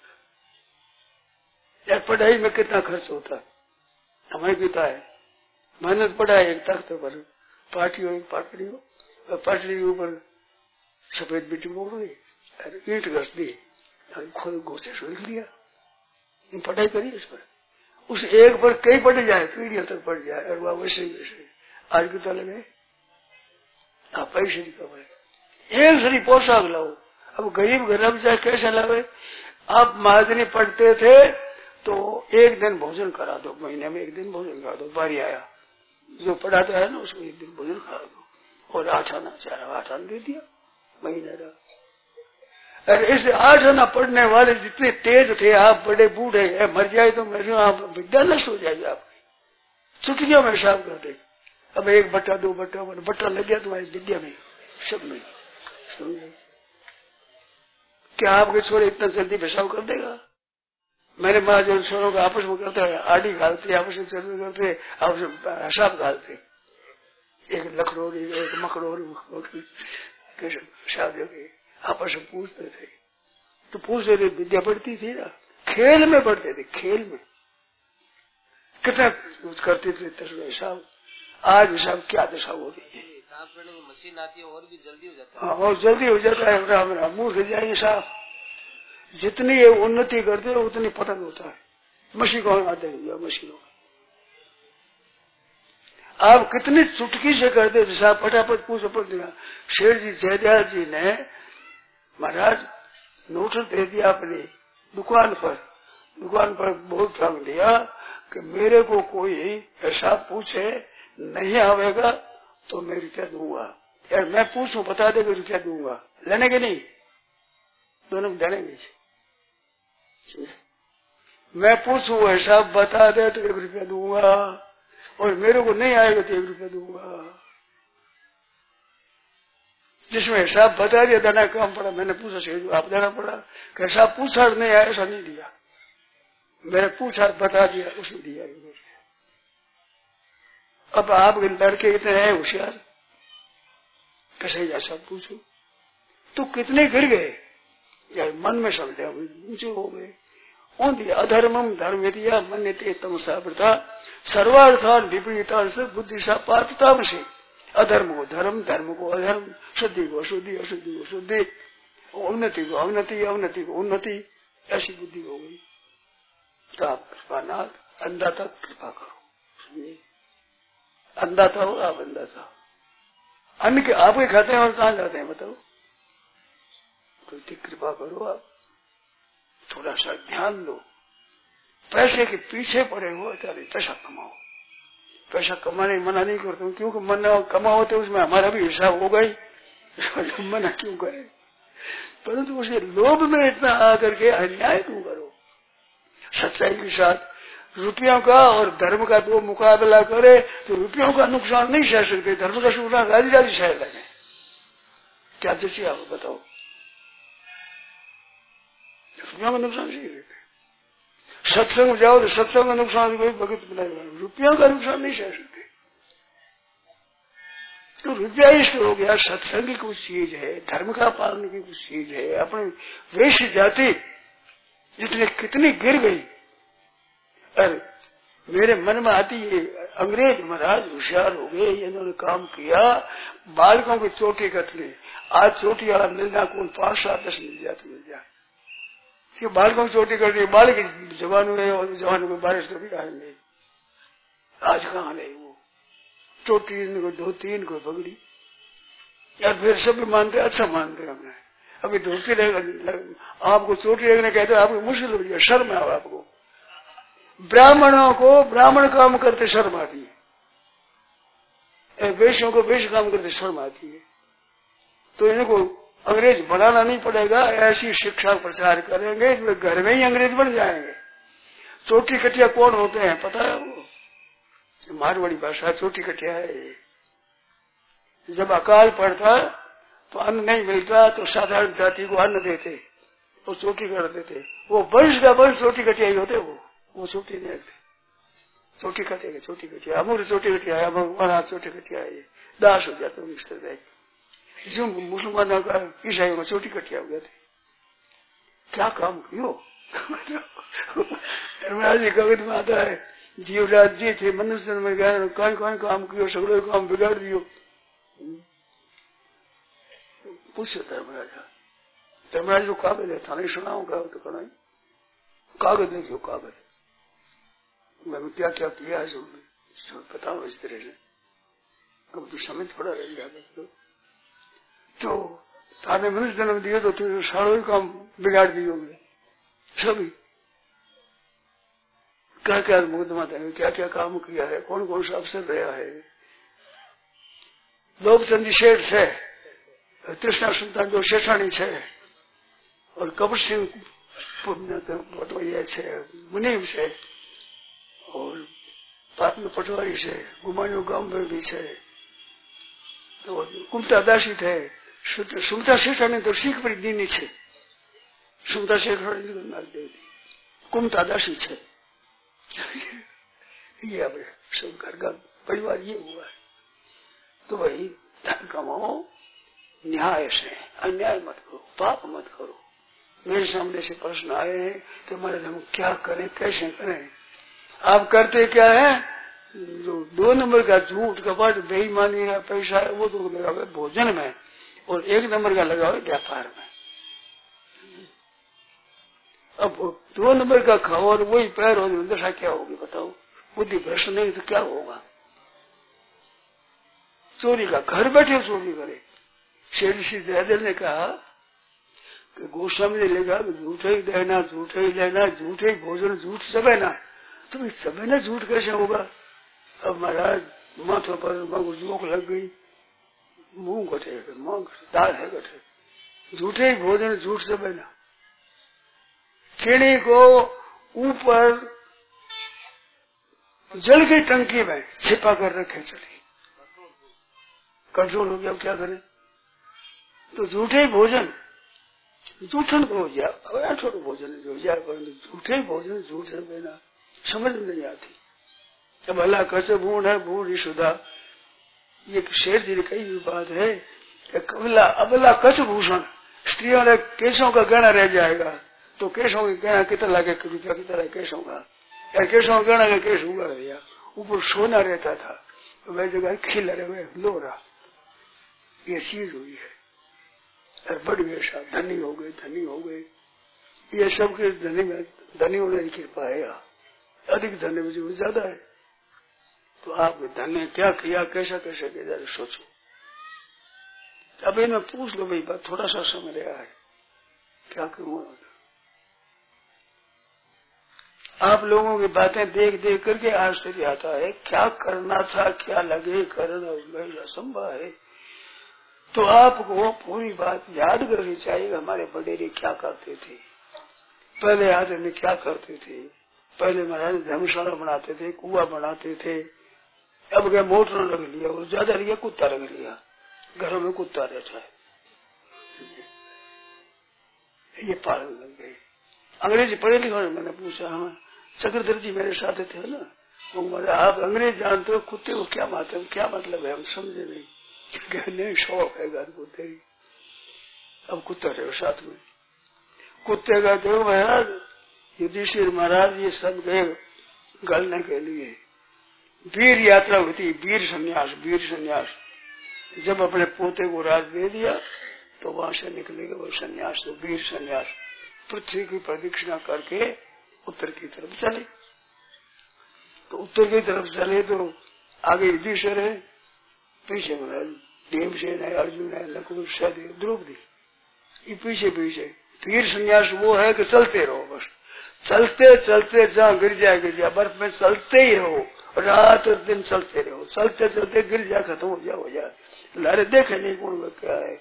यार पढ़ाई में कितना खर्च होता है, हमारे पिता है मेहनत पढ़ाई, एक तख्त पर पार्टी हो, एक पाटड़ी हो, पाटड़ी के ऊपर सफेद मिट्टी मोड़ दी, ईंट घस दी, खुद घोसे सोच लिया, पढ़ाई करी इस पर, उस एक पर कई पढ़ जाए, पीढ़ियों तक पढ़ जाए, और वह वैसे ही वैसे। आज कितना लगे, आप पैसे नहीं कमाए, एक सरी पोशाक लाओ। अब गरीब घर में चाहे कैसे लावे, आप महाजनी पढ़ते थे तो एक दिन भोजन करा दो, महीने में एक दिन भोजन करा दो, बारी आया जो पढ़ाता है ना उसको एक दिन भोजन करा दो, और 8 आना 8 आना दे दिया महीने का। और इस 8 आना पढ़ने वाले जितने तेज थे, आप बड़े बूढ़े मर जाए तो मैं आप विद्या नष्ट हो जाएगी आपकी, छुट्टियों में हिसाब कर दे। अब 1 बट्टा 2 बट्टा बट्टा लग गया तुम्हारी विद्या में, सब में। समझे क्या आपके छोरे इतना जल्दी पेशाब कर देगा? मेरे माँ जो छोरों का आपस में करते हैं, आड़ी घालते, आपस में चर्चा करते, आपस में हिसाब घालते, एक लखड़ोरी एक मकड़ोरी हिसाब देके आपस में पूछते थे। तो पूछते थे, विद्या पढ़ती थी ना, खेल में पढ़ते थे, खेल में कितना करते थे हिसाब। आज हिसाब क्या दशा हो रही है, हिसाब करने की मशीन आती है और भी जल्दी हो जाता है। हाँ, और जल्दी हो जाता है, हमारा मूर्ख जाएंगे साहब। जितनी ये उन्नति करते हो उतनी पतन होता है। मशीन कौन आते हैं, मशीनों आप कितनी चुटकी से करते साहब, फटाफट पूछो पड़ दिया। शेर जी जयदयाल जी ने महाराज नोटिस दे दिया अपनी दुकान पर बहुत टांग दिया कि मेरे को कोई हिसाब पूछे नहीं आवेगा तो मैं रुपया दूंगा। यार मैं पूछूं बता दे रुपया दूंगा, लेने के नहीं, दोनों जानेंगे। मैं पूछूं हिसाब बता दे तो 1 रुपया दूंगा, और मेरे को नहीं आएगा तो 1 रुपया दूंगा। जिसमें हिसाब बता दिया देना काम पड़ा, मैंने पूछा शेर आप देना पड़ा, हिसाब पूछा नहीं आया, ऐसा नहीं दिया, मैंने पूछा बता दिया, उसने दिया। अब आप लड़के इतने हैं होशियार, कैसे ऐसा पूछो तो कितने गिर गए यार, मन में समझे ऊंचे हो गए। अधर्मम धर्म दिया मन तम सावृता सर्वार्थान विपरीता से बुद्धि सा पात्रता से। अधर्म को धर्म, धर्म को अधर्म, शुद्धि को शुद्धि, अशुद्धि को शुद्धि, उन्नति को अवनति, अवनति को उन्नति, ऐसी बुद्धि हो गई। तो आप कृपानाथ अंधाता कृपा करो। अंधाता हो आप, अंधाता अन्न के आप ही खाते हैं और कहाँ जाते हैं बताओ। तो कृपा करो आप, थोड़ा सा ध्यान दो। पैसे के पीछे पड़े हो अचारे पैसा कमाओ। पैसा कमाने मना नहीं करता हूँ, क्योंकि मना कमाओ तो उसमें हमारा भी हिसाब होगा ही। मना क्यों करे, परंतु उसे लोभ में इतना आकर के अन्याय क्यों करो। सच्चाई के साथ रुपयों का और धर्म का दो मुकाबला करे तो रुपयों का नुकसान नहीं सह सकते, धर्म का नुकसान राजी राजी सह लगे। क्या जैसे आप बताओ, रुपयों का नुकसान सही रहते। सत्संग जाओ तो सत्संग का नुकसान कोई भगत बनाएगा, रुपयों का नुकसान नहीं सह सकते। तो रुपया इष्ट हो गया, सत्संग की कुछ चीज है, धर्म का पालन की कुछ चीज है। अपने वैश्य जाति जितने कितनी गिर गई। अरे मेरे मन में आती है, अंग्रेज महाराज होशियार हो गए, इन्होंने काम किया, बालकों की चोटी कतले। आज चोटी वाला मिलना कौन, 5, 7, 10 मिल जाए तो मिल जाए। बालकों की चोटी कर दी, बालक जवान हुए और जवान को बारिश तो भी डालेंगे। आज कहाँ रहे वो चोटी, इनको 2-3 को पगड़ी। यार फिर सभी मानते, अच्छा मानते हमने। अभी धोती आपको चोटी लगने कहते आपको मुश्किल हो जाए, शर्म आओ आपको। ब्राह्मणों को ब्राह्मण काम करते शर्म आती है, वैश्यों को वैश्य काम करते शर्म आती है। तो इनको अंग्रेज बनाना नहीं पड़ेगा, ऐसी शिक्षा प्रचार करेंगे तो घर में ही अंग्रेज बन जाएंगे। चोटी कटिया कौन होते हैं पता है? वो मारवाड़ी भाषा चोटी कटिया है। जब अकाल पड़ता तो अन्न नहीं मिलता तो साधारण जाति को अन्न देते और चोटी कर देते। वो वंश का वंश चोटी कटिया ही होते, वो चोटी नहीं रखते। चोटी कटेगा, चोटी कटिया, अमूर चोटी कटिया है, अमूर चोटी कटिया है, दास हो जाते मिस्टर। जो मुसलमानों का ईसाइयों का चोटी कटिया हो गया थे, क्या काम कियो। धर्मराज जी कवित में आता है, जीवराज जी थे मनुष्य में गए, कहीं कहीं काम कियो, सगड़ो काम बिगाड़ दियो। पूछो धर्मराज जो कागज है थाने सुनाऊंगा तो कड़ा कागज देखियो, कागज मैंने क्या क्या किया है सब बताओ इस तरह से। अब तो समय थोड़ा रह गया तो थाने मनुष्य जन्म दिए तो सारों ही काम बिगाड़ दिए होंगे सभी। क्या क्या मुकदमा थे, क्या क्या काम किया है, कौन कौन सा अवसर रहा है। लोभचंद शेठ है, कृष्णा सुल्तान जो शेषाणी है, और कबीर सिंह पटवारी है, मुनीम है, और पापी पटवारी से गुमानियों गांव में भी है, तो कुमता दासी थे, सुमता शेषाणी तो सिख पर दीनी है, सुमता शेषाणी कुमता दासी है। ये अब सब घर का परिवार ये हुआ है। तो वही धन कमाओ न्याय से, अन्याय मत करो, पाप मत करो। मेरे सामने से प्रश्न आए हैं तो हमारे हम क्या करें, कैसे करें। आप करते क्या है, जो 2 नंबर का झूठ कपट बेईमानी का पैसा है वो तो लगावे भोजन में, और 1 नंबर का लगावे व्यापार में। अब 2 नंबर का खाओ और वही पैर हो दशा क्या होगी बताओ। बुद्धि भ्रष्ट नहीं तो क्या होगा। चोरी का घर बैठे चोरी करे। शेर श्री जयदेव ने कहा कि गोस्वामी ने लिखा कि झूठे ही देना, झूठे ही लेना, झूठे ही भोजन, झूठ सबे ना। तो भाई सबे ना झूठ कैसे होगा। अब महाराज माथों पर जोक लग गई, मुंह गठे, दाल है गठे, झूठे ही भोजन, झूठ सबे ना। चीनी को ऊपर जल की टंकी में छिपा कर रखे चली, कंट्रोल हो गया। अब क्या करें। तो झूठे भोजन, झूठन को हो जाए, अब थोड़ा भोजन हो जाए, परंतु झूठे भोजन झूठ से देना समझ में नहीं आती। अब अल्लाह कच बूढ़ है, बूढ़ सुधा, ये शेर जी कई भी बात है कि कबला अबला कच भूषण, स्त्रियों ने केशों का गहना रह जाएगा तो केशों के गहना कितना लगे, रुपया कितना लगे केशों का, यार केशों का गहना का केश हुआ रहा, ऊपर सोना रहता था तो वह जगह खिल रहे लोरा, ये चीज हुई है। बड़ी ऐसा धनी हो गए, धनी हो गए। ये सब के धनी में धनी होने की कृपा है। अधिक धनी में जो ज्यादा है। तो आप धन्य क्या किया, कैसा कैसा किया, जरा सोचो। अब इन्हें पूछ लो भाई, बात थोड़ा सा समय रहा है, क्या करूँ। आप लोगों की बातें देख देख करके आश्चर्य आता है, क्या करना था, क्या लगे करना असंभव है। तो आपको पूरी बात याद करनी चाहिए। हमारे बड़ेरे क्या करते थे, पहले आदमी क्या करते थे। पहले महाराज धर्मशाला बनाते थे, कुआं बनाते थे। अब क्या मोटर रख लिया, और ज्यादा लिया कुत्ता रख लिया, घरों में कुत्ता रहता है। ये पालन लग गए। अंग्रेजी पढ़े लिखे, मैंने पूछा, हाँ चक्रधर जी मेरे साथ थे ना, वो बोले आप अंग्रेज जानते हो, कुत्ते को क्या मतलब है, हम समझे नहीं। नहीं शौक है घर कुत्ते। अब कुत्ता रहे साथ में, कुत्ते का देखो महाराज युधिष्ठिर महाराज ये सब गए गलने के लिए। वीर यात्रा होती, वीर संन्यास। जब अपने पोते को राज दे दिया तो वहां से निकलेगा वो संन्यास, तो वीर संन्यास। पृथ्वी की प्रदक्षिणा करके उत्तर की तरफ चले। तो उत्तर की तरफ चले तो आगे युधिष्ठिर है, पीछे भीमसेन है, अर्जुन है, नकुल, सहदेव, द्रौपदी, ये पीछे पीछे। वीर संन्यास वो है कि चलते रहो, बस चलते चलते जहाँ गिर जाए बर्फ में चलते ही रहो, रात और दिन चलते रहो, चलते चलते गिर जाए, खत्म हो जाए। लहरे देखे नहीं कौन में क्या है।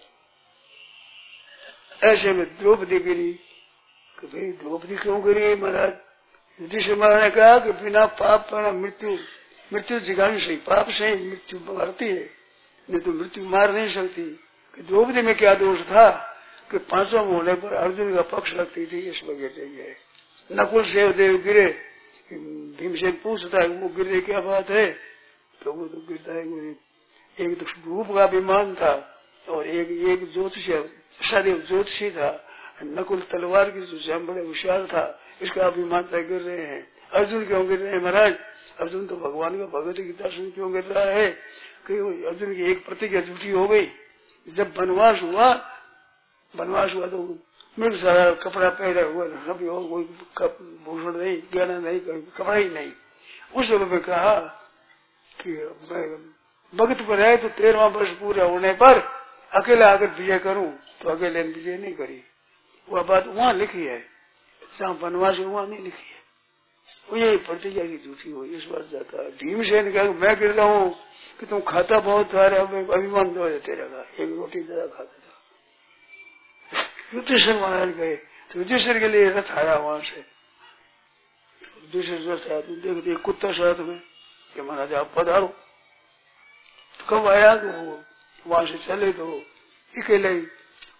ऐसे में द्रौपदी गिरी। कि भाई द्रौपदी क्यों गिरी महाराज। युधिष्ठिर महाराज ने कहा कि बिना पाप मृत्यु जिगानी सही, पाप से ही मृत्यु मरती है, नहीं तो मृत्यु मार नहीं सकती। कि द्रौपदी में क्या दोष था कि पांचों होने पर अर्जुन का पक्ष रखती थी, इस वजह से। नकुल सहदेव गिरे, भीमसेन पूछता है वो गिरे क्या बात है, तो वो तो गिरता है। एक तो रूप का अभिमान था और एक ज्योतिषी, सहदेव ज्योतिषी था, नकुल तलवार की जो बड़े होशियार था, इसका अभिमान था गिर रहे हैं। अर्जुन क्यों गिर रहे हैं महाराज, अर्जुन तो भगवान का भगवत गीता सुन क्यों गिर रहा है कि अर्जुन की एक प्रतिज्ञा झूठी हो गई। जब वनवास हुआ तो मेरे सारा कपड़ा पहने हुआ, कोई भूषण नहीं, गहना नहीं, कपड़ा ही नहीं। उस समय में कहा कि भक्त पर है तो 13वां वर्ष पूरा होने पर अकेला आकर विजय करूं, तो अकेले विजय नहीं करी। वह बात वहां लिखी है, जहाँ वनवास वहां नहीं लिखी है। वो यही प्रतिज्ञा की झूठी हो, इस बात जाता है। भीमसेन कहा मैं गिरता हूँ कि तुम खाता बहुत था, अभिमान दो तेरा का, एक रोटी ज्यादा खाता था। युधिष्ठिर महाराज गए तो युधिष्ठिर के लिए रथ आया वहां से। युधिष्ठिर रथ आया तो देख दिए कुत्ता साथ में कि महाराज आप पधारो। तो कब आया कि वो वहां से चले तो अकेले ही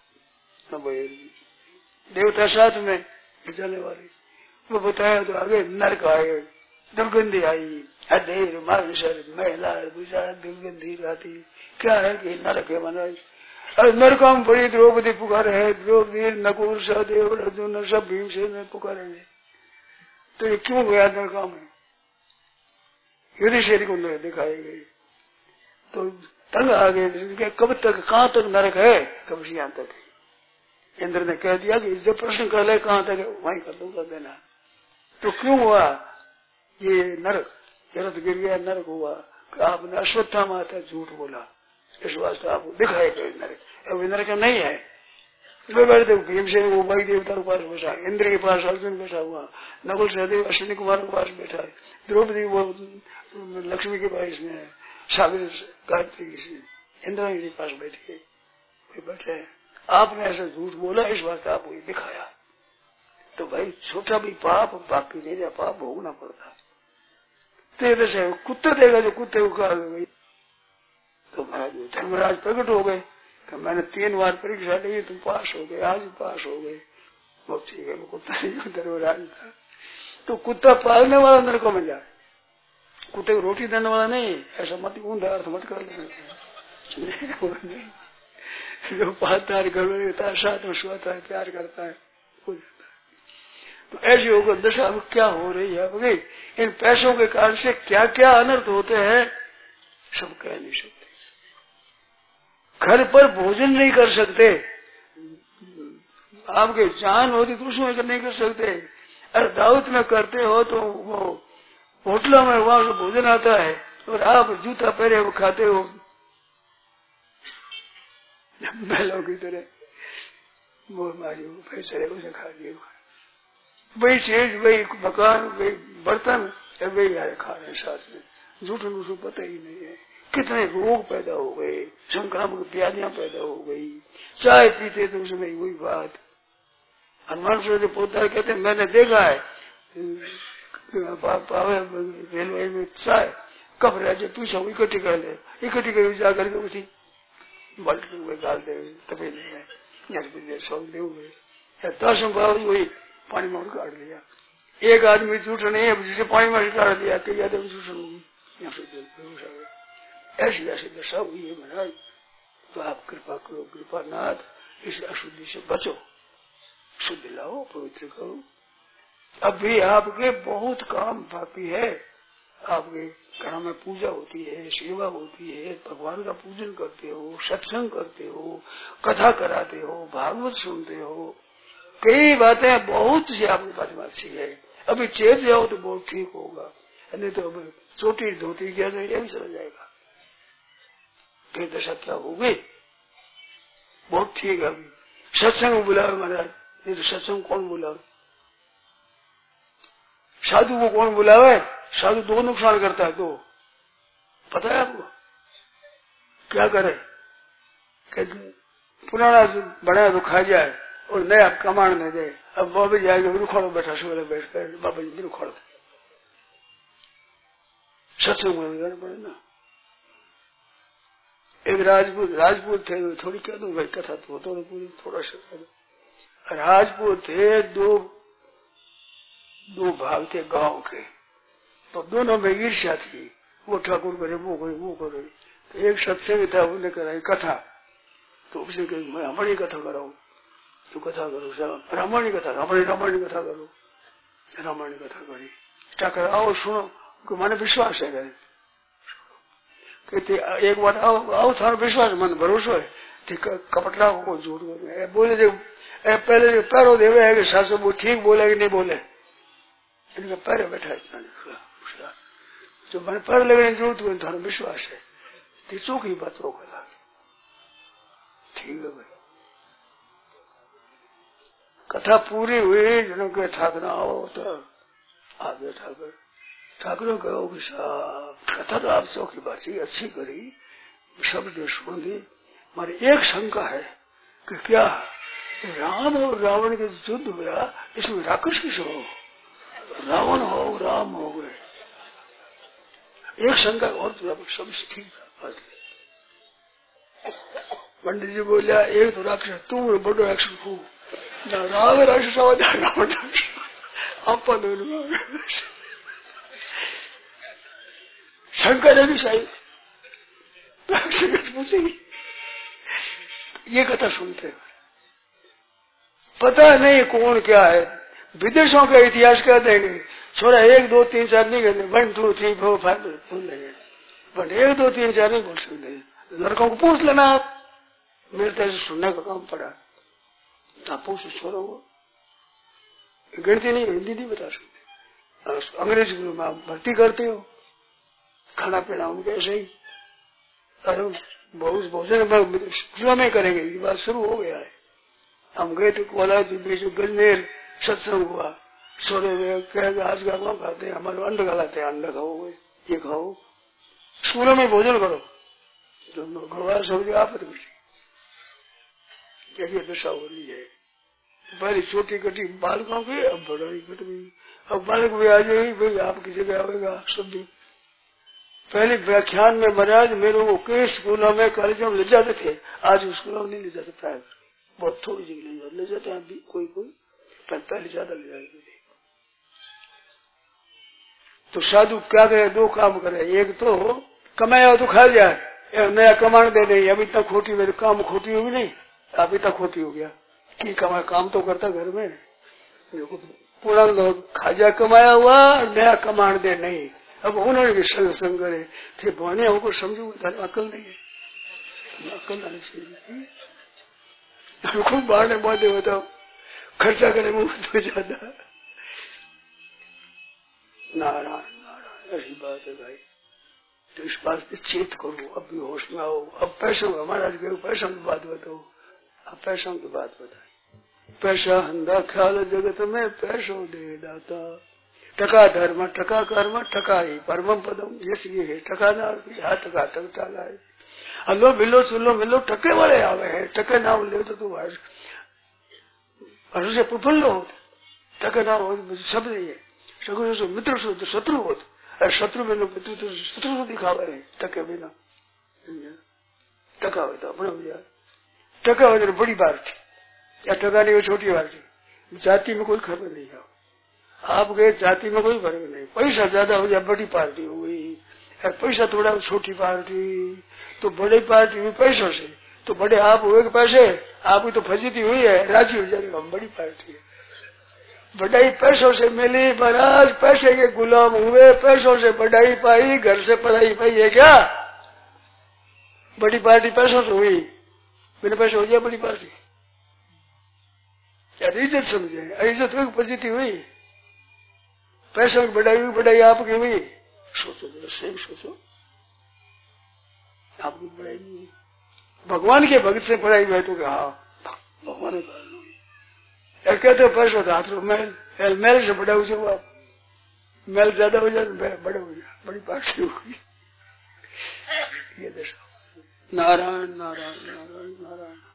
देवता साथ में चलने वाले। वो बताया तो आगे नरक आए, दुर्गंधी आई, हड्डेर मांसर महिला दुर्गंधी आती। क्या है कि नरक है महाराज। नरका में बड़ी द्रौपदी पुकारे है, द्रौपदी नकुल सहदेव अर्जुन सब भीमसेन में पुकारे हैं। तो ये क्यों गया नरका में, युधिष्ठिर को नरक दिखाए गए तो तंग आ गए। कब तक, कहाँ तक नरक है, कब से यहाँ तक है। इंद्र ने कह दिया कि जब प्रश्न कर ले कहाँ तक है वहीं कर दूंगा देना। तो क्यों हुआ ये नरक, रथ गिर गया नरक हुआ कि आपने अश्वत्थामा था झूठ बोला, इस वास्ते आपको दिखाए गए नरक। अब नरक नहीं है। भीमसेन वो भाई देवता के पास बैठा, इंद्र के पास अर्जुन बैठा हुआ, नकुल सहदेव अश्विनी कुमार के पास बैठा है, द्रौपदी वो लक्ष्मी के पास में है, सावित्री गायत्री इंद्राणी के पास बैठे हैं। आपने ऐसा झूठ बोला, इस वास्ते आपको ये दिखाया। तो भाई छोटा भी पाप बाकी नहीं रहा, पाप भोगना पड़ता। तो से कुत्ता देगा जो कुत्ते को कहा गई। तो महाराज धर्मराज प्रकट हो गए कि मैंने 3 बार परीक्षा ली, तुम पास हो गए, आज पास हो गए। वो ठीक है, कुत्ता नहीं धर्मराज था। तो कुत्ता पालने वाला नरक में जाए, कुत्ते को रोटी देने वाला नहीं। ऐसा मत ऊंधा अर्थ मत कर लेना। जो पालता है, घर में रहता है, साथ में सोता है, प्यार करता है, तो ऐसी होकर दशा अब क्या हो रही है भाई। इन पैसों के कारण से क्या क्या अनर्थ होते हैं सब कह नहीं सकते। घर पर भोजन नहीं कर सकते, आपके जान होती तो उसमें नहीं कर सकते। अरे दावत में करते हो तो वो होटलों में वहां से भोजन आता है और आप जूता पहने वो खाते हो बैलों की तरह, वो हमारी पैसे उसे खा लिए। वही चीज, वही मकान, वही बर्तन, वही यार खा रहे साथ में। झूठ मूठ पता ही नहीं है। कितने रोग पैदा हो गए, संक्रामक व्याधियां पैदा हो गई। चाय पीते तो उसमें वही बात। हनुमान जी पोता कहते मैंने देखा है रेलवे में चाय कब राज्य पीछा इकट्ठी कर ले, इकट्ठी कर जाकर के उसी बाल्टी में डाल दे तपेले में सौ दे हुए 10 बार वही पानी में काट दिया। एक आदमी झूठ नहीं है जिसे पानी में काट दिया कई आदमी झूठ नहीं। ऐसी ऐसी दशा हुई है महाराज। तो आप कृपा करो, कृपा नाथ इस अशुद्धि से बचो, शुद्ध लाओ, पवित्र करो। अभी आपके बहुत काम बाकी है। आपके घर में पूजा होती है, सेवा होती है, भगवान का पूजन करते हो, सत्संग करते हो, कथा कराते हो, भागवत सुनते हो, कई बातें बहुत सी आपके पास में अच्छी है। अभी चेत जाओ तो बहुत ठीक होगा, नहीं तो अब छोटी धोती गया तो ये भी चला जाएगा। फिर दशा क्या होगी? बहुत ठीक है। अभी सत्संग बुलावे महाराज, नहीं तो सत्संग कौन बुलावे? साधु को कौन बुलावे? साधु दो नुकसान करता है। दो पता है आपको क्या करे? पुराना बनाया तो खा जाए और नया कमाण में दे। अब बाबा जाएगा रुखड़ो बैठा सुबह बैठ कर बाबा जी रुखड़ो सत्संग में पड़े ना। एक राजपूत थे, थोड़ी कह दू भाई कथा तो पूरी थोड़ा सा। राजपूत थे, दो भाग थे गांव के, तो दोनों में ईर्ष्या थी। वो ठाकुर करे, वो करे, वो करे। तो एक सत्संग था, उन्हें कराई कथा। तो उसने कही मैं हमारी कथा कराऊ, तो कथा करो रामायणी कथा, रामायणी कथा करो। रामायणी कथा करी, ठाकर आओ सुनो, माने विश्वास है। कहते एक बार आओ थारा विश्वास मन भरोसा है। कपटला को झूठ बोले पहले पैरो देवे है कि सासू वो ठीक बोले कि नहीं बोले। इनका पैर बैठा इतना जो मैंने पैर लगने की जरूरत हुई, थारा विश्वास है तो चौकी बात हो कथा ठीक है भाई। कथा पूरी हुई, जनों के ठाकुर आओ तो आ गए ठाकुर। ठाकुर कहो कि साहब कथा तो आप चौकी बात अच्छी करी, सब ने सुन दी। हमारी एक शंका है कि क्या राम और रावण के युद्ध हुआ, इसमें राक्षस किस हो? रावण हो राम हो गए। एक शंका और सब ठीक है। पंडित जी बोलिया एक तो राक्षस तू बड़ो राक्षस हो, राम राक्षस हो रावण राक्षस, आप दोनों शंकर है भी शायद पूछेगी। ये कथा सुनते हैं, पता नहीं कौन क्या है। विदेशों का इतिहास कह देंगे छोरा 1 2 3 4 नहीं कहते, 1 2 3 4 5 बोल देंगे, बट 1 2 3 4 नहीं बोल सकते। लड़कों को पूछ लेना आप, मेरे तरह से सुनने का काम पड़ा, आप पूछ छोड़ो। गिनती नहीं, हिंदी नहीं बता सकते। अंग्रेजी में आप भर्ती करते हो, खाना पीना उनके ऐसे ही। अरे भोजन शुरू में करेंगे, ये बात शुरू हो गया है। हम गए थे कोला बीच गजमेर, सत्संग हुआ। छोड़े हुए कहेगा आज का कौन खाते हैं, हमारे अंडा खिलाते हैं, अंडा खाओ, ये खाओ, स्कूलों में भोजन करो, भगवान सब्जी आपत कुछ कैसी दशा हो रही है। पहले छोटी कटी बालकों की, अब बड़ी कट गई। अब बालक भी आ जाएगी भाई आपकी जगह आएगा सब्जी। पहले व्याख्यान में महाराज मेरे को कई स्कूलों में कॉलेजों में ले जाते थे, आज स्कूलों में नहीं ले जाते, प्राय बहुत थोड़ी जगह ले जाते हैं अभी कोई पहले ज्यादा ले जाएंगे। तो साधु क्या करे, 2 काम करे, एक तो कमाया तो खा जाए, नया कमाने दे नहीं। अभी तक खोटी में तो काम खोटी होगी नहीं, अभी तक खोटी हो गया कि कमा काम तो करता घर में। पुराना लोग खाजा कमाया हुआ, नया कमान दे नहीं। अब उन्होंने भी संग करे थे बने हमको समझू, अकल नहीं है, अकल आनी चाहिए। खूब बाढ़ बांधे बताओ खर्चा करे मुफ्त में ज्यादा। नारायण नारायण, ऐसी बात है भाई। तो इस बात से चेत करो, अब भी होश में आओ। अब पैसों, हमारा पैसों की बात बताओ, अब पैसों की बात बताए। पैसा हंदा ख्याल जगत में पैसों दे दाता, टका धर्म टका कर्म टका ही परम पदम, ये है टका दास टका तक चाला है। हलो मिलो सुलो मिलो, टके वाले आवे है, टके ना ले तो तू से प्रफुल्ल हो, टके ना हो सब नहीं है। शत्रु सो मित्र सो तो शत्रु हो, शत्रु में मित्र तो शत्रु को दिखावे है, टके बिना टका होता बड़ा हो जाए। टका हो तो बड़ी पार्टी या टका नहीं हो छोटी पार्टी, जाति में कोई खबर नहीं है। आप गए जाति में कोई फर्क नहीं, पैसा ज्यादा हो जाए बड़ी पार्टी हो गई, पैसा थोड़ा छोटी पार्टी, तो बड़ी पार्टी हुई पैसों से, तो बड़े आप हुए के पैसे, आपकी तो फजीती हुई है, राजी हो जाएगी, हम बड़ी पार्टी है। बढ़ाई पैसों से मिली, महाराज पैसे के गुलाम हुए, पैसों से बढ़ाई पाई, घर से पढ़ाई पाई है क्या? बड़ी पार्टी पैसों से हुई, बिना पैसे हो जाए बड़ी पार्टी, क्या इज्जत समझे? इज्जत हुई फजीती हुई, पैसों की बढ़ाई आपकी हुई। सोचो जरा, सही सोचो, आपकी बढ़ाई नहीं, भगवान के भक्त से बढ़ाई हुई तो क्या? भगवान ने कहते हो पैसों तो हाथ मैल, मैल से बड़ा हो जाओ आप, मैल ज्यादा हो जाए बड़े हो जाए, बड़ी पार्टी होगी। ये दशा। नारायण नारायण नारायण नारायण।